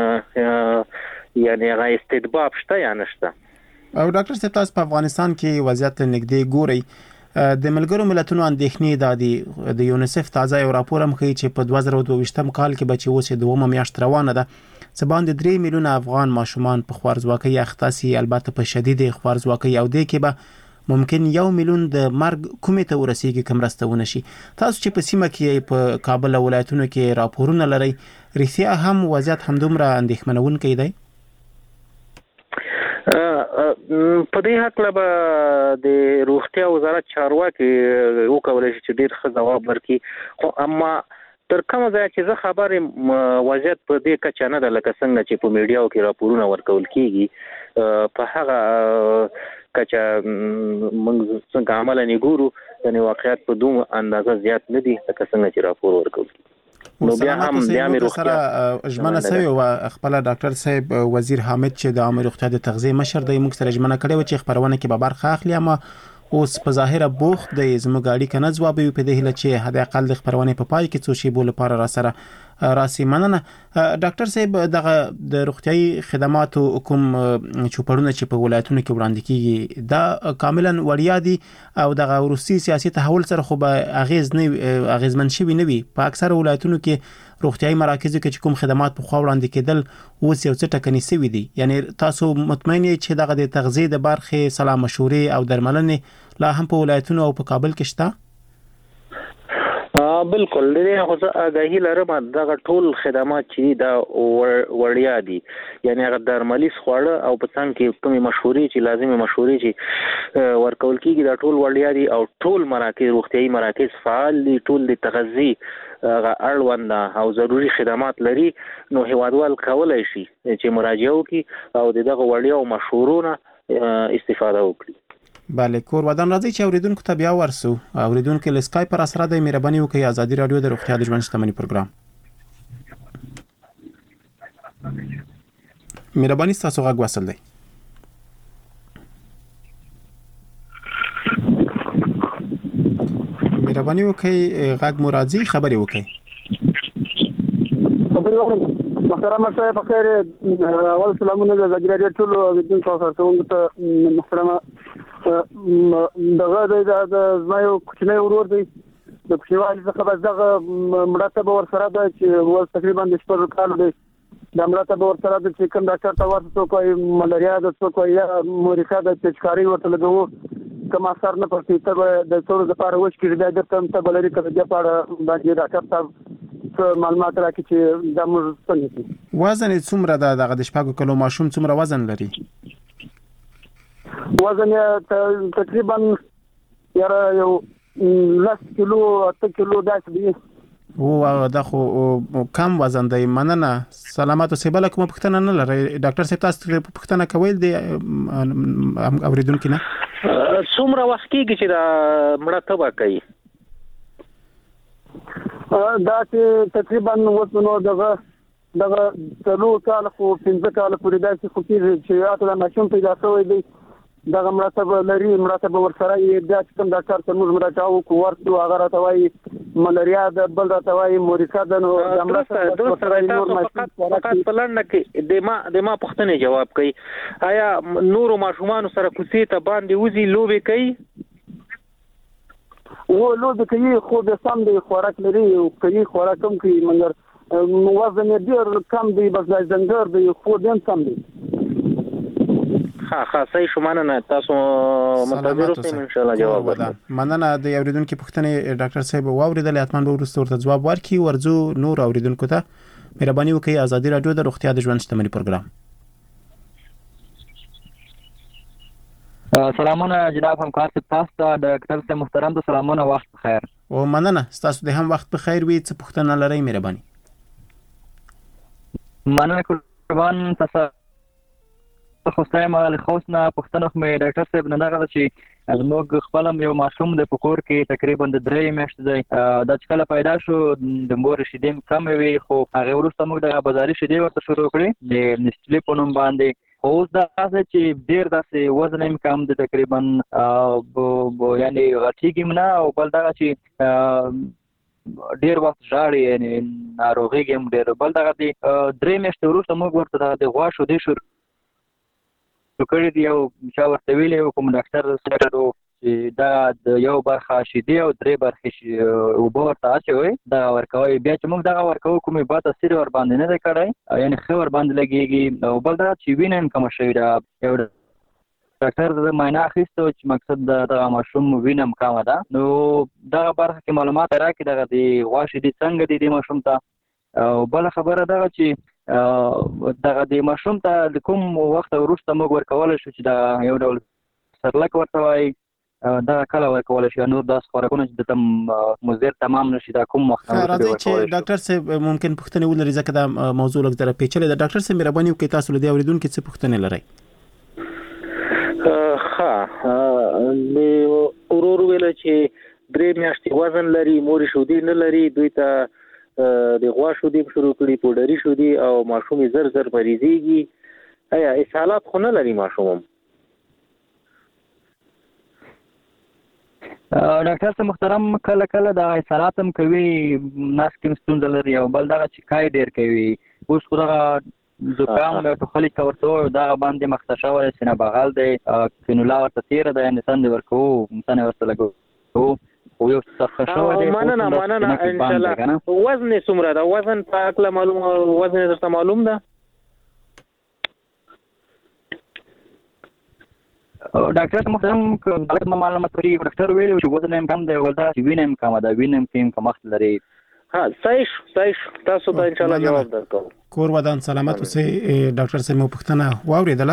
یعنی هغه استدباب شته یا نشته؟ او ډاکټر صاحب تاسو په افغانستان کې وضعیت نږدې ګورئ. د ملګرو ملتونو اندېښنې د یونیسف تازه یو راپور هم ښیي چې په 2022 کال کې به چې اوس 2 میاشت روانه ده څه باندې 3 میلیونه افغان ماشومان په خوارزواکۍ اخته سي، البته په شدید خوارزواکۍ، او دې کې به ممکن 1 میلیون د مرګ کومې ته ورسیږي که مرسته ونه شي. تاسو چې په سیمه کې په کابل ولایتونو کې راپورونه لرئ، رښتیا هم وضعیت همدومره اندېښمنونکی دی؟ په دې حق به د روغتیا وزارت چارواکي وکولای شي چې ډیر ښه ځواب ورکړي، خو اما تر کومه ځای چې زه خبرې وضعیت په دې کچه نه ده لکه څنګه چې په میډیاو کې راپورونه ورکول کیږي. په هغه کچه موږ څنګه عمل نه ګورو، یعنی واقعیت په دومره اندازه زیات نه دي لکه څنګه چې راپور ورکول کیږي. نو بیا هم د عامه روغتیا ژمنه سوی او خپل ډاکټر صاحب وزیر حامد چې د عامه روغتیا د تغذیه مشر دی موږ سره ژمنه کړې و چې خبرونه کې به برخه اخلي، اما اوس په ظاهره بوخت دی. زموږ اړیکه نه ځوابوي په دې هیله چې حد اقل د خبرونه په پای کې څو شیبو لپاره را سره راسي. مننه ډاکټر صاحب. دغه د روغتیایي خدماتو کوم چوپړونه چې په ولایتونو کې وړاندې کیږي دا کاملا وړیا دي او دغه روسي سیاسي تحول سره خو به اغیزمن شوي نه وي. په اکثر ولایتونو کې روغتیایي مراکزو کې کوم خدمات په خوا وړاندې کېدل اوس یو څه ټکني شوي دي. یعنی تاسو مطمئن یې چې دغه د تغذیه د برخې سلا مشورې او درملنې لا هم په ولایتونو او په کابل کې شته؟ بالکل دغه خو آگاهی لرم دغه ټول خدمات چې دا وړیا دي، یعنی هغه درملیز خواړه او په څنګ کې کومې مشورې چې لازمي مشورې چې ورکول کیږي دا ټول وړیا دي او ټول مراکز روغتیایي مراکز فعال دي، ټول د تغذیه اړوند او ضروري خدمات لري. نو هیوادوال کولای شي چې مراجعه وکړي او دغه وړیا او مشورونه استفاده وکړي. بله کور ودان راځي چې اوریدونکو ته بیا ورسو. اوریدونکو له اسکایپ پر اسره د مهرباني وکړئ ازادي رادیو د روغتیا د ژوند شتمنۍ پروګرام مهرباني تاسو غږ وصل دی. مهرباني وکړئ غږ مو راځي خبرې وکړئ. محترم صاحب بخیر اول سلامونه د زګریډ ټول ودین تاسو ته محترم دغه د زمایو کوچنی ورور دی د کوچنیوالي څخه بس دغه مرتبه ورسره ده چې ول تقریبا د 4 کال دی د مرتبه ورسره ده چې کوم ډاکټر ته ورته کوي ملاریا د څه کوي یا مورخه د تشکاری ورته لګو کوم اثر نه پاتې ته د څور د پاره وښ کې د ډاکټر ته بلري کړه د پاره باندې ډاکټر صاحب معلومات راکړي چې د موږ څنګه وزن څومره ده دغه د 6 کلو ماشوم څومره وزن لري؟ وزن تقریبا یو 10 کیلو 8 کیلو داسې دی. او دا خو کم وزن دی. مننه. سلامات اوسئ. بل کوم پوښتنه نه لري ډاکټر صاحب؟ تاسو پوښتنه کوئ د اوریدونکو نه څومره وخت کېږي چې دا مرتبه کوي؟ دا چې تقریبا وڅنو دغه 3 کال خو 15 کال پورې دا چې خو چې اته د ماشوم پیدا شوی دی دغه مرتبه لري مرتبه ورسره یې دا چې کوم ډاکټر ته موږ راځو کو ورته هغه راته وایي ملاریا د بل راته وایي مورخه د نو د مرتبه فقط پلان کې د ما پوښتنه جواب کوي. آیا نور ماشومان سره کوڅې ته باندې وځي لوبي کوي؟ و لوبي کوي خو د سم دی خوراک لري او کوي خوراک هم کوي مګر وزن یې ډیر کم دی بس د زنګر دی خو دیم کم دی. ها صحیح شمانه نه تاسو منتظر اوسئ ان شاء الله جواب ورکړم. مننه. د اوریدونکو پوښتنه ډاکټر صاحب واوریدل اتمن به ورته جواب ورکړي. ورځو نور اوریدونکو ته مهرباني وکړئ ازادي رادیو د روغتیا د ژوند شتمنۍ پروګرام. سلامونه جناب همکار صاحب تاسو ته ډاکټر صاحب محترم ته سلامونه وخت بخیر. او مننه تاسو د هم وخت بخیر وي. څه پوښتنه لرئ مهرباني؟ مننه قربان تاسو خو ستایم له خوښنه پښتنه مې ډاکټر صاحب نه دغه چې زموږ خپل یو معصوم د پکور کې تقریبا د 3 میاشتې دی د چکله پیدا شو د مور شیدې کم وي خو هغه ورسته موږ د بازاري شیدې ورته شروع کړې د نسټلې په نوم باندې. اوس دا چې ډیر داسې وزن یې کم د تقریبا یعنی غټیږي نه او بل دا چې ډیر وخت ژاړي یعنی ناروغي هم ډیر بل دا 3 میاشتې وروسته موږ ورته د غوا شیدې شروع کړی دی او چا ورته ویلی کوم ډاکټر سره چې دا د یو برخه شیدې او 3 برخې اوبه ورته اچوي دا ورکوي بیا چې موږ دغه ورکوو کومې بد تاثیر ور باندې نه دی کړی یعنی ښه ور باندې لګېږي او بل دا چې وینه هم کمه شوې ده. یو ډاکټر د معاینه اخیستو چې مقصد دغه ماشوم وینه هم کمه ده نو دغه برخه کې معلومات راکړي دغه د غوا شیدې څنګه دي د ماشوم ته. او بل خبره دغه چې دغه د ماشوم ته د کوم وخت وروسته موږ ورکول شو چې دا یو ډول سرلک ورته وایي دا کله ورکول شي نور داس خوراکونه چې د تم مزیر تمام نشي دا کوم وخت راځي چې ډاکټر صاحب ممکن پوښتنه ولري ځکه دا موضوع لږ تر پیچلې ده. ډاکټر صاحب مهرباني وکړئ تاسو له دې اوریدونکو څه پوښتنه لرئ؟ د ورور ویل چې 3 میاشتې وزن لري مور شودي نه لري دوی ته د غوا شودي شروع کړي پوډري شودي او ماشوم زر مریضيږي. آیا اسهالات خو نه لري ماشوم؟ ډاکټر صاحب محترم کله کله د اسهالات هم کوي ناس کې ستونزه لري او بل دا چې کای ډیر کوي اوس خو دا زکام له خلک ورته دا باندې مختصه ور سینه بغال دی کینولا ورته تیر ده ان سند ورکو انسان ورته لګو او یو څه شو دی. مننه ان شاء الله. وزن څومره ده؟ وزن پاک له معلوم وزن درته معلوم ده؟ ډاکټر محترم کوم معلومات لري؟ ډاکټر ویل چې وزن هم کم دی ولدا وینه هم کم ده وینه هم کم وخت لري. صحیح تاسو ته ان شاء الله جواب درکوم. کور ودان سلامت اوسئ. ډاکټر صاحب مو پوښتنه واوریدله.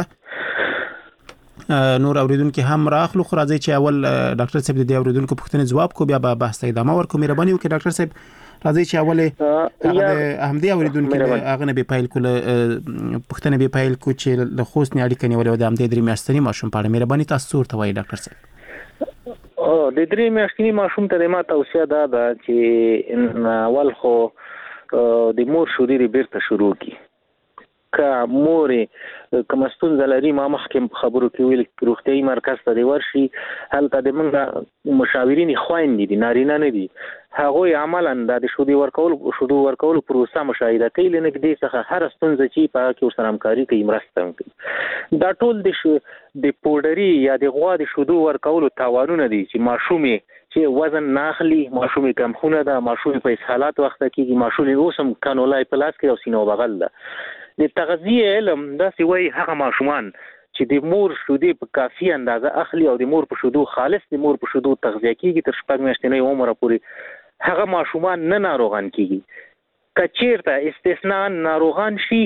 نور اوریدونکو هم راخلو خو راځي چې اول ډاکټر صاحب د اوریدونکو پوښتنې جواب کو بیا به بحث ادامه ورکو. مهرباني وکړئ ډاکټر صاحب راځي چې اول همدې اوریدونکو هغه نه به پایل کول پوښتنه به پایل کو چې له خوست نه اړیکه نیولې و د همدې 3 میاشتنی ماشوم په اړه مهرباني تاسو ورته وایي ډاکټر صاحب. د 3 میاشتنی ماشوم ته ما توصیه ده چې اول خو د مور شودي بیرته شروع کی که مورې کوم ستونزه لري ما مخکې خبرو کې ویل روغتیايي مرکز ته دی ورشي هلته د موږ مشاورین خويندې دي نارینه نه دي هغوی عملاً د شودو ورکولو پروسه مشاهده کوي لنږدې څخه هر ستونزه چې په هغه کې ورسره همکاري کوي مرسته کوي دا ټول د پوډري یا د غوا د شودو ورکولو تاوانونه دي چې ماشومې چې وزن ناخلي ماشومې کم خونه ده ماشومې په اسهالات وخت کې ماشومې اوس هم کانولای په لاس کې او سینو بغل ده د تغذیه علم داسې وایي هغه ماشومان چې د مور شودې په کافي اندازه اخلي او د مور په شودو خالص د مور په شودو تغذیه کیږي تر 6 میاشتې عمر پورې هغه ماشومان نه ناروغان کیږي کچیرته استثناء ناروغان شي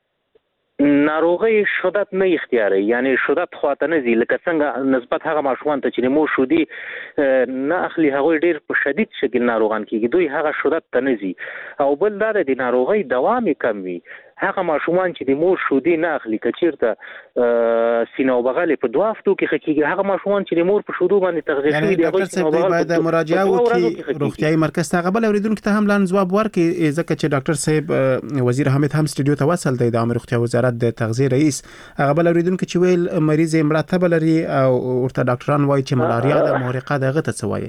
ناروغي شدت نه اختیاري یعنی شدت خواته نه زی لکه څنګه نسبت هغه ماشومان ته چې مور شودې نه اخلي هغه ډیر په شدید شکل ناروغان کیږي دوی هغه شدت ته نه زی او بل دا د ناروغي دوام کم وي هغه ماشومان چې د مور شودې نه اخلي کچیرته سینو بغل په 2 هفتو کې خکېږي هغه ماشومان چې د مور په شودو باندې تغذیه شوی دی هغه سینو بغل باید مراجعه وکړي روغتیايي مرکز ته غبل اوریدونکو ته هم لاندې جواب ورکړي ځکه چې ډاکټر صاحب وزیر حمید هم سټډیو ته وصل دی د عامه روغتیا وزارت د تغذیه رئیس هغه بل اوریدونکو چې ویل مریض مرتب لري او ورته ډاکټران وایي چې ملاریا د محرقه دغه ته څه وایي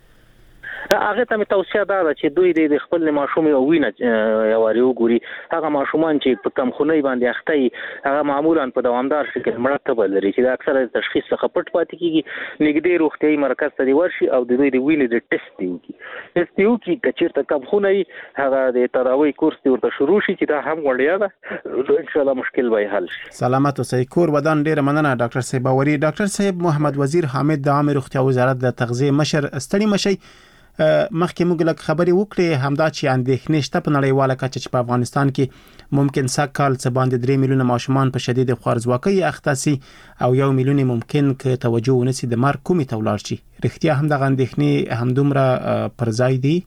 هغه ته توصیه ده چې دوی د خپل ماشوم یو وینه یواري وګوري هغه ماشومان چې په کم خونې باندې اخته هغه معمولا په دوامدار شکل مرتب لري چې د اکثره تشخیص څخه پټ پاتې کیږي نږدې روغتیايي مرکز ته ورشي او د دوی د وینې د ټیسټ دی چې کچیرته کم خونې هغه د تداوی کورس ورته شروع شي چې دا هم وړیا ده ان شاء الله مشکل به حل شي سلامت اوسئ کور ودان ډیره مننه ډاکټر صاحب باوري ډاکټر صاحب محمد وزیر حامد د عامه روغتیا وزارت د تغذیه مشر ستړي مشي مخکې موږ لکه خبرې وکړې همدا چې اندېښنې شته په نړیواله کچه چې په افغانستان کې ممکن سږ کال څه باندې 3 میلیونه ماشومان په شدید خوارځواکۍ اخته سي او 1 میلیون ممکن که توجه ونسي د مرګ کومې ته ولاړ شي رښتیا هم د اندېښنې همدومره پر ځای دي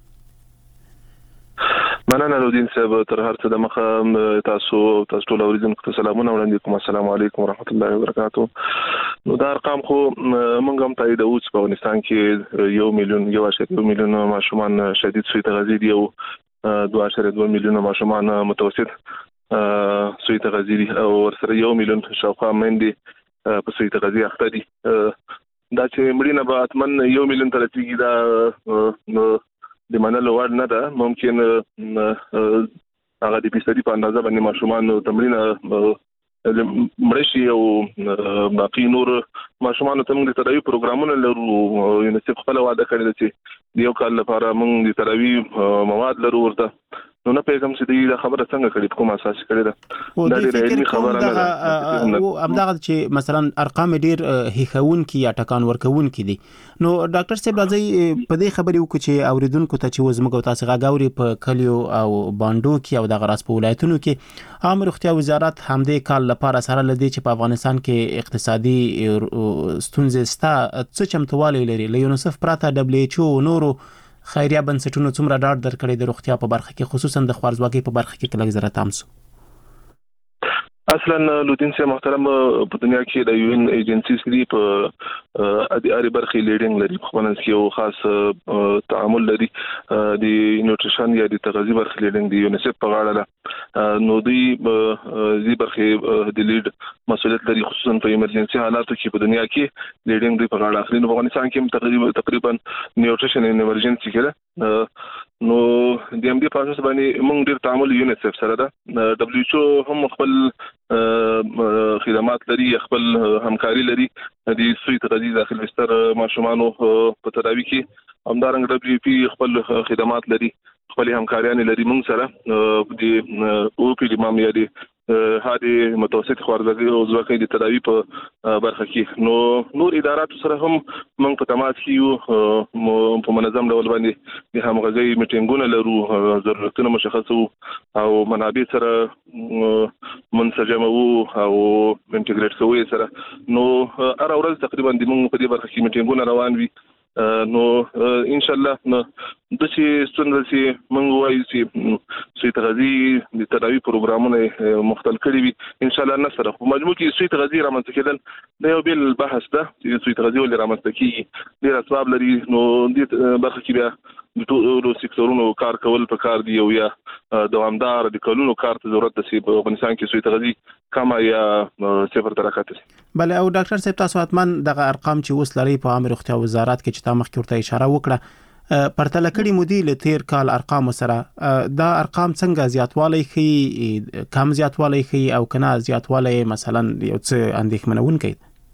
مننه لودین صاحب تر هر څه د مخه تاسو ټول اوریدونکو ته سلامونه وړاندې کوم السلام علیکم ورحمت الله وبرکاتہ نو دا ارقام خو موږ هم تایید اوس په افغانستان کې 1 میلیون ماشومان شدید سوی تغذیه دي او 2.2 میلیون ماشومان متوسط سوی تغذیه دي او ورسره 1 میلیون شاوخوا مندي په سوی تغذیه اخته دي دا چې مړینه به اتمن 1 میلیون ته رسیږي دا د منلو وړ نه ده ممکن هغه د فیصدي په اندازه باندې ماشومان تمرین مړشي او باقي نور ماشومان ته موږ د تداوی پروګرامونه لرو یونیسف خپل وعده کړی چې یو کال لپاره موږ د تداوی مواد لرو ورته نو نه پیغام چې دا خبره څنګه کړي کوم اساس کړي دا ډېر علمي خبره نه ده او همدغه چې مثلا ارقام ډېر هیښون کی یا ټکان ورکون کی دي نو ډاکټر صاحب راځي په دې خبرې وکړو چې اوریدونکو ته چې وزمګو تاسو غاوري په کلیو او باندو کې او د غراس په ولایتونو کې عامه روغتیا وزارت همدې کال لپاره سره لدی چې په افغانستان کې اقتصادي ستونزې ستا څه چمتووالی لري له یونیسف پراته WHO نورو خیریه بنسټونو څومره ډاډ درکړي د روغتیا په برخه کې خصوصا د خوارځواکۍ په برخه کې کله زره تامسو اصلا لودین سے محترم په دنیا کې د یو ان ایجنسیز لري په اداري برخې لیډینګ لري په خپل کې یو خاص تعامل لري د نیوټریشن یا د تغذیه برخې لیډینګ دی یونیسف په غاړه ده نو دی زی برخې د لیډ مسؤلیت لري خصوصا په ایمرجنسي حالاتو کې په دنیا کې لیډینګ دی په غاړه اخلي نو افغانستان کې تقریبا نیوټریشن ان ایمرجنسي کې نو د ام ډي پروسس باندې موږ ډیر تعامل یونیسف سره ده WHO هم خپل خدمات لري خپل همکاري لري د سوی تغذیه داخل بستر ماشومانو په تداوی کې همدارنګ WP خپل خدمات لري خپل همکاریان لري موږ سره د او پی د امام یادي هادي متوسط خوارځواکۍ او ځواکۍ د تداوی په برخه کې نو نور ادارات سره هم موږ په تماس کې یو په منظم ډول باندې د همغږي میټینګونه لرو ضرورتونه مشخص او منابع سره منسجم او انټیګریټ کوي سره نو هر ورځ تقریبا د موږ په دې برخه کې میټینګونه روان وي نو ان شاء الله د چې څنګه چې موږ وایو چې سوی تغذی د تداوی پروګرامونه مختلف کړي وي ان شاء الله نصر په مجموع کې سوی تغذی رامنځته کېدل د یو بل بحث ده چې سوی تغذی ولې رامنځته کیږي ډېر اسباب لري نو د برخه کې بیا د ټولو سکتورونو کار کول په کار دی او یا دوامدار د کلونو کار ته ضرورت ده چې په افغانستان کې سوی تغذی کم یا صفر درکات شي. بله او ډاکټر صاحب تاسو حتمان دغه ارقام چې اوس لري په عامه روغتیا وزارت کې چې تا مخکې ورته اشاره وکړه پرتله کړي مودي له تیر کال ارقام سره دا ارقام څنګه زیاتوالی ښیي کم زیاتوالی ښیي او کنه زیاتوالی مثلا یو څه اندېښمنونکی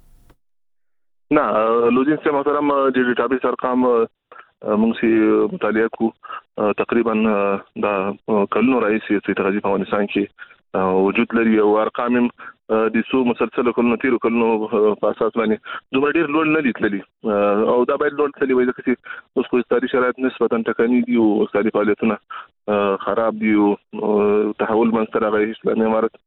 نه لودین سه محترم د ډیټابیس ارقام موږ چې مطالعه کو تقریبا دا کلونو راځي چې تغذیه په افغانستان کې وجود لري او ارقام د سو مسلسل کلونو تیر کلونو په اساس باندې دومره ډیر لوړ نه لیدلې او دا باید لوړ تللی وي ځکه چې اوس خو اقتصادي شرایط نسبتا ټکني دي او اقتصادي فعالیتونه خراب دي او تحول منځته راغی اسلامي امارت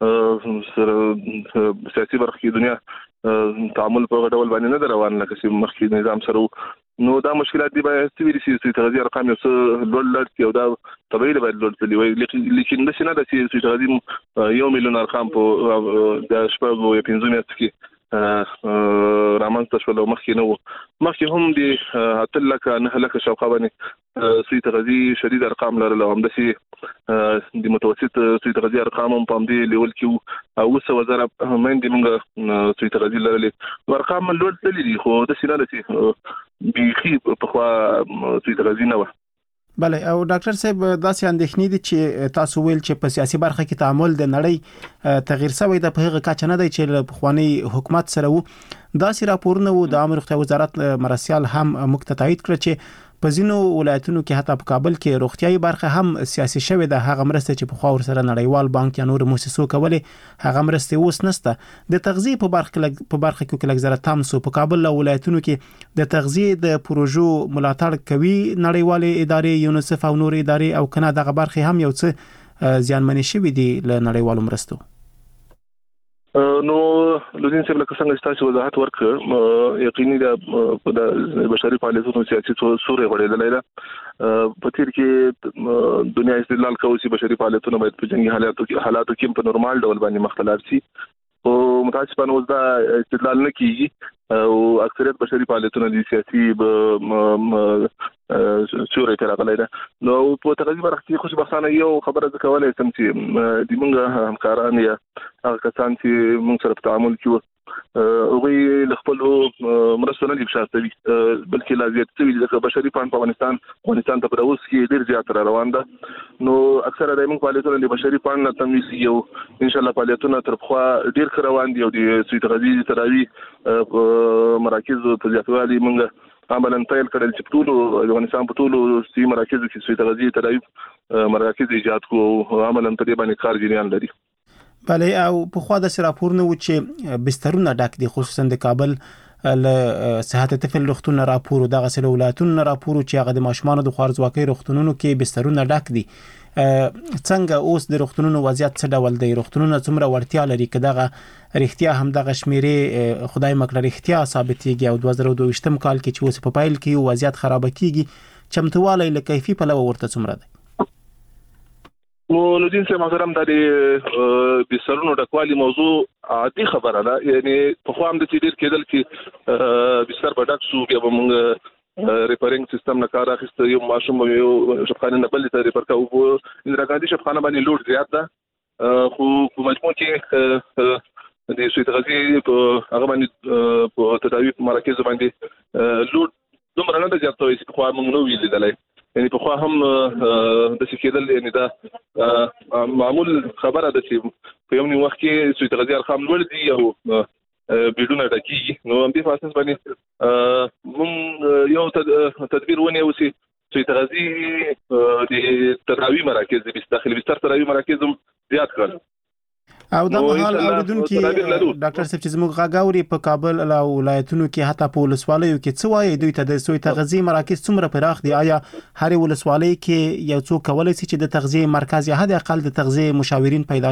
سیاسي برخه کې دنیا تعامل په ډول باندې نه روان لکه چې مخکې نظام سره نو دا مشکلات دي باید سوي سي تغذیه ارقام یو څه لوړ او دا طبيعي باید لوړ تللی وي لیکن د سینه د سي تغذیه 1 ملیون ارقام په د شپږو یا 15 میاشتو کې رامنځته شول او مخکې هم د اتل لکه نه لکه شاوخوا باندې سي تغذیه شدید ارقام لرل او هم د سي د متوسط سي تغذیه ارقام هم په دې لیول کې او 200,000 مېندې موږ سي تغذیه لرل ارقام لوړ تللی دي خو د سینه د بيخي په خوا سي تغذیه نه و. بله او ډاکټر صاحب داسې اندېښنې دي چې تاسو ویل چې په سیاسي برخه کې تعامل د نړۍ تغیر شوی د په هغه کچه نه دی چې له پخوانی حکومت سره وو داسې راپورونه وو د عامه روغتیا وزارت مرسیال هم موږ ته تایید کړ چې په ځینو ولایتونو کې حتی په کابل کې روغتیاي برخه هم سیاسي شوې ده هغه مرسته چې په خوا ورسره نړیوال بانک یا نور مؤسسو کولې هغه مرسته اوس نشته د تغذیه په برخه کې لږ زره تامسو په کابل ولایتونو کې د تغذیه د پروژو ملاتړ کوي نړیوال ادارې یونیسف او نور ادارې او کنه دغه برخه هم یو څه زیانمنې شوې دي له نړیوالو مرستو. نو لودین صاحب لکه څنګه چې تاسو وضاحت ورکړ یقیني د بشري فعالیتونو سیاسي سوري غړېدلې ده په تیر کې دنیا استدلال کوي چې بشري فعالیتونه باید په جنگي حالاتو کې په نورمال ډول باندې مختلف شي او متاسفانه اوس دا استدلال نه کیږي او اکثریت بشري فعالیتونه د سیاسي سوري تر غلې ده نو په تغذیه برخه کې خوشبختانه یو خبره ځکولای سم چې د موږ همکاران یا هغه کسان چې موږ سره په تعامل کې وي خپل مرسته نه دي شاستوي بلکې لا زیات شوي د بشري فعالیت په افغانستان ته پر اوس کې ډیر زیات روان ده نو اکثره د موږ فعالیتونه د بشري فعالیت تمویل یو ان شاء الله فعالیتونه تر خو ډیر روان دي او د سوي تغذیه تراوی مراکز په زیاتوالي موږ عملاً پیل کړل چې ټول افغانستان په ټول سیمه مراکزو کې سوي تغذیه تراوی مراکز ایجاد کو عملاً په دې باندې کار جریان لري. بله او په خوا د راپورونه و چې بسترونه ډک دي خصوصا د کابل له صحت طفل روغتون راپور دغه سره ولایتونو راپور چې هغه د ماشومان د خوارزواکۍ روغتونونو کې بسترونه ډک دي څنګه اوس د روغتونونو وضعیت څه ډول دی روغتونونه څومره ورتیا لري کداغه رښتیا هم دغه شمیرې خدای مکړه رښتیا ثابتېږي او 2022 کال کې چې اوس په پایل کې وضعیت خراب کیږي چمتوالی له کیفي په لور ورته څومره دی. نو لودین سه محترم د بسرونو ډکوالي موضوع عادي خبره ده یعنی په خو هم د تدیر کېدل کې بسر بدک سو بیا موږ ریپیرینګ سیستم نه کار اخیسته یو ماشوم یو شفخانه نه بل ته ریپر کوو اندرا ګاندي شفخانه باندې لوډ زیات ده خو په مجموع کې د سوي تغذیه په هغه باندې په تداوی مراکز باندې لوډ دومره نه زیات وي چې خو موږ نو ویل دلای یعنی په خو هم د څه کېدل یعنی دا معمول خبره ده چې په یو وخت کې سوي تغذیه ارقام لوړ دي او بدون ډکی نو هم په اساس باندې موږ یو تدبیر ونیو چې سوي تغذیه د تراوی مراکز د داخلي بستر تراوی مراکز هم زیات کړل او د مهال اوریدونکو ډاکټر صاحب چې زموږ غاګاوري په کابل او ولایتونو کې حتی په ولسوالیو کې څه وایي دوی ته د سوي تغذیه مراکز څومره پراخ دي آیا هر ولسوالۍ کې یو څوک کولای شي چې د تغذیه مرکز یا حد اقل د تغذیه مشاورین پیدا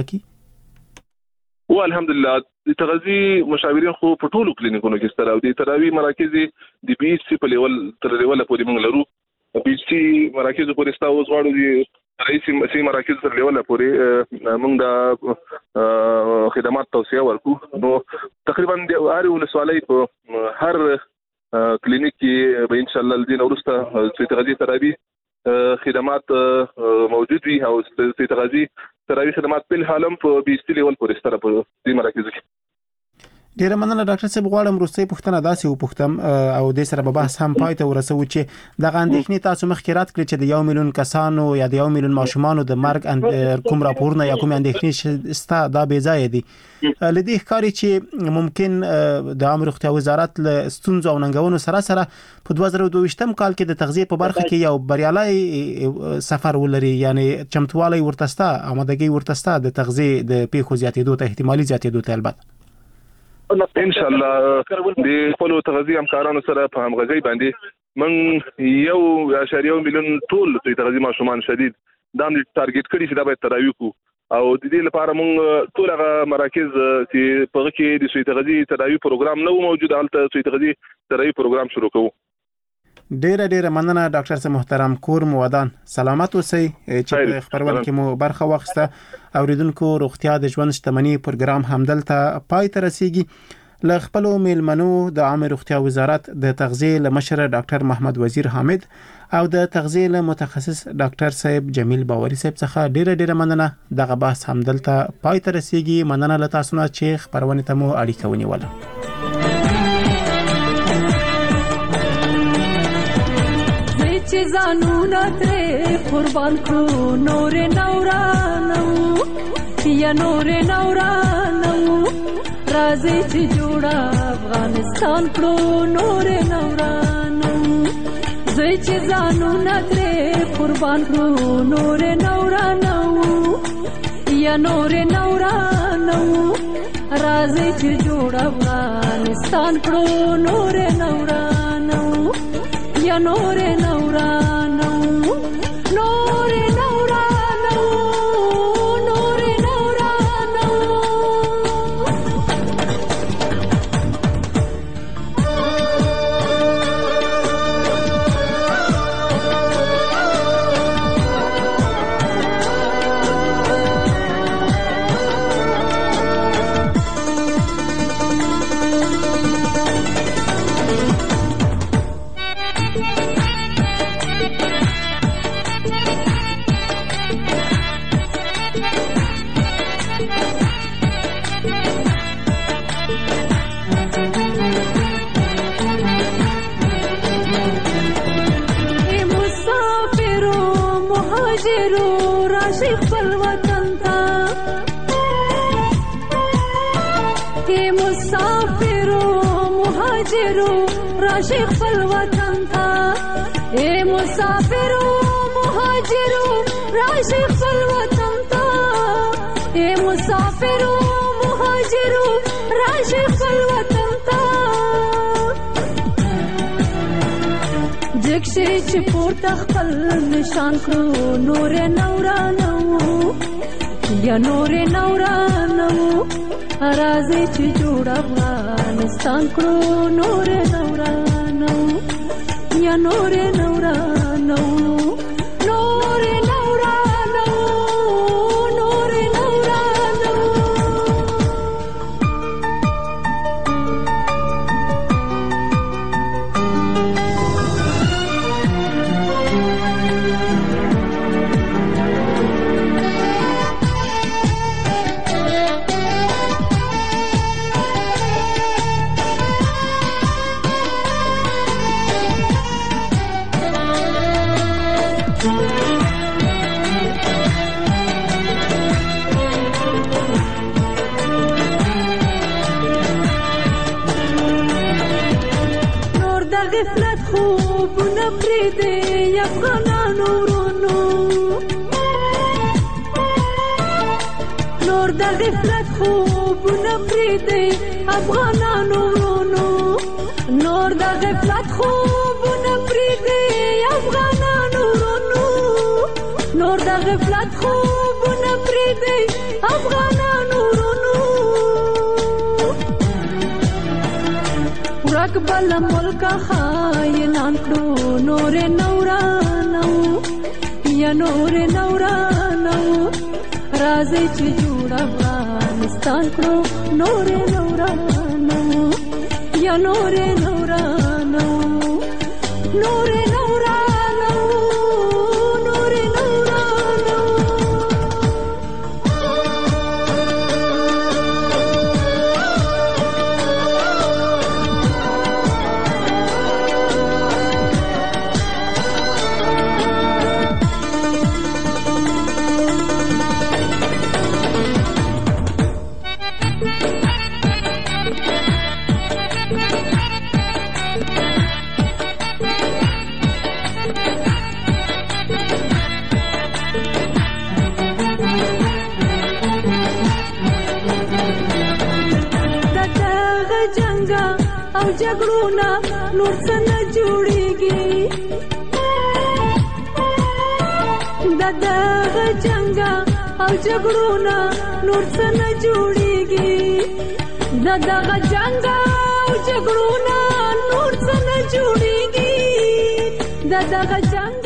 کړي او الحمدلله د تغذیه مشاورین خو په ټولو کلینیکونو کې ستر او د تراوی مراکز د بي ایچ سي په لیول تر لیول پورې موږ لرو بي ایچ سي مراکز پورې ستاسو غواړو رئیس مراکز تر لیول پورې موږ د خدمات توسعه ورکو نو تقریبا د هر ولسوالۍ په هر کلینیک کې به ان شاء الله الدین ورسته چې تغذیه ترابي خدمات موجود وي او چې تغذیه ترابي خدمات په حالم په بیستي لیول پورې ستاره په دې مراکز کې. ډیره مننه ډاکټر صاحب. غواړم وروستۍ پوښتنه داسې وپوښتم او د سره به بحث هم پای ته ورسو چې د اندېښنې تاسو مخکې رات کړی چې د 1 میلیون کسانو یا د 1 میلیون ماشومانو د مرګ کوم راپورونه یا کوم اندېښنې ستا دا بې ځای دي. لدې ښکاري چې ممکن د عامه روغتیا وزارت له ستونزو او ننګونو سره په 2022 کال کې د تغذیه په برخه کې یو بریالي سفر ولري، یعنی چمتووالی ورتسته آمادګي ورتسته د تغذیه د پیښو زیاتېدو ته احتمالي زیاتېدو ته البته ان شاء الله د خپل تغذیه همکارانو سره په همغږي باندې من 1.1 میلیون ټول تغذیه ماشومان شدید دا ټارګټ کړی چې دا به تراوی کو او د دې لپاره موږ ټول هغه مراکز چې په کې د تغذیه تراوی پروګرام نو موجود هلته تغذیه تراوی پروګرام شروع کوو. ډیره مننه ډاکټر صاحب محترم. کور مو ودان، سلامت اوسئ چې خبرونه کې مو برخه واخیسته. اوریدونکو روغتیا د ژوند شتمنۍ پروګرام همدلته پای ته رسیږي. له خپل میلمنو د عامه روغتیا وزارت د تغذیه لمشر ډاکټر محمد وزیر حامد او د تغذیه له متخصص ډاکټر صاحب جمیل باوري صاحب څخه ډیره مننه. دغه بحث همدلته پای ته رسیږي. مننه له تاسو نه چې خبرونه ته مو اړیکه ونیوله. چې زانونه ترې قربان کړو نور نورانو یا نور نورانو راځي چې جوړه افغانستان کړو نور نورانو زه چې زانونه ترې قربان کړو نور نورانو یا نور نورانو راځي چې جوړه افغانستان کړو نور نورانو یا نور نورانو نور نورانو نور نورانو راشي خپل وطن ته اے مسافرو مهاجرو راشي خپل وطن ته اے مسافرو مهاجرو راشي خپل وطن ته جګشي چې پورته خپل نشان کړو نور نورانو یا نور نورانو راځي چې جوړ افغانستان کړو نور نورانو یا نور نورانو نور نورانو نور نورانو افغانانو ورونو نور د غفلت خوبونه پرېږدئ افغانانو ورونو نور د غفلت خوبونه پرېږدئ افغانانو ورونو نور د غفلت خوبونه پرېږدئ افغانانو ورونو ورک بل ملک خاینان کړو نور نورانو یا نور نورانو راځي چې جوړ افغانستان کړو نور نورانو یا نور نورانو نور نورانو نور نورانو او جګړونه نور څه نه جوړیږي دغه جنګ او جګړونه نور څه نه جوړیږي دغه جنګ او جګړونه نور څه نه جوړیږي دغه جنګ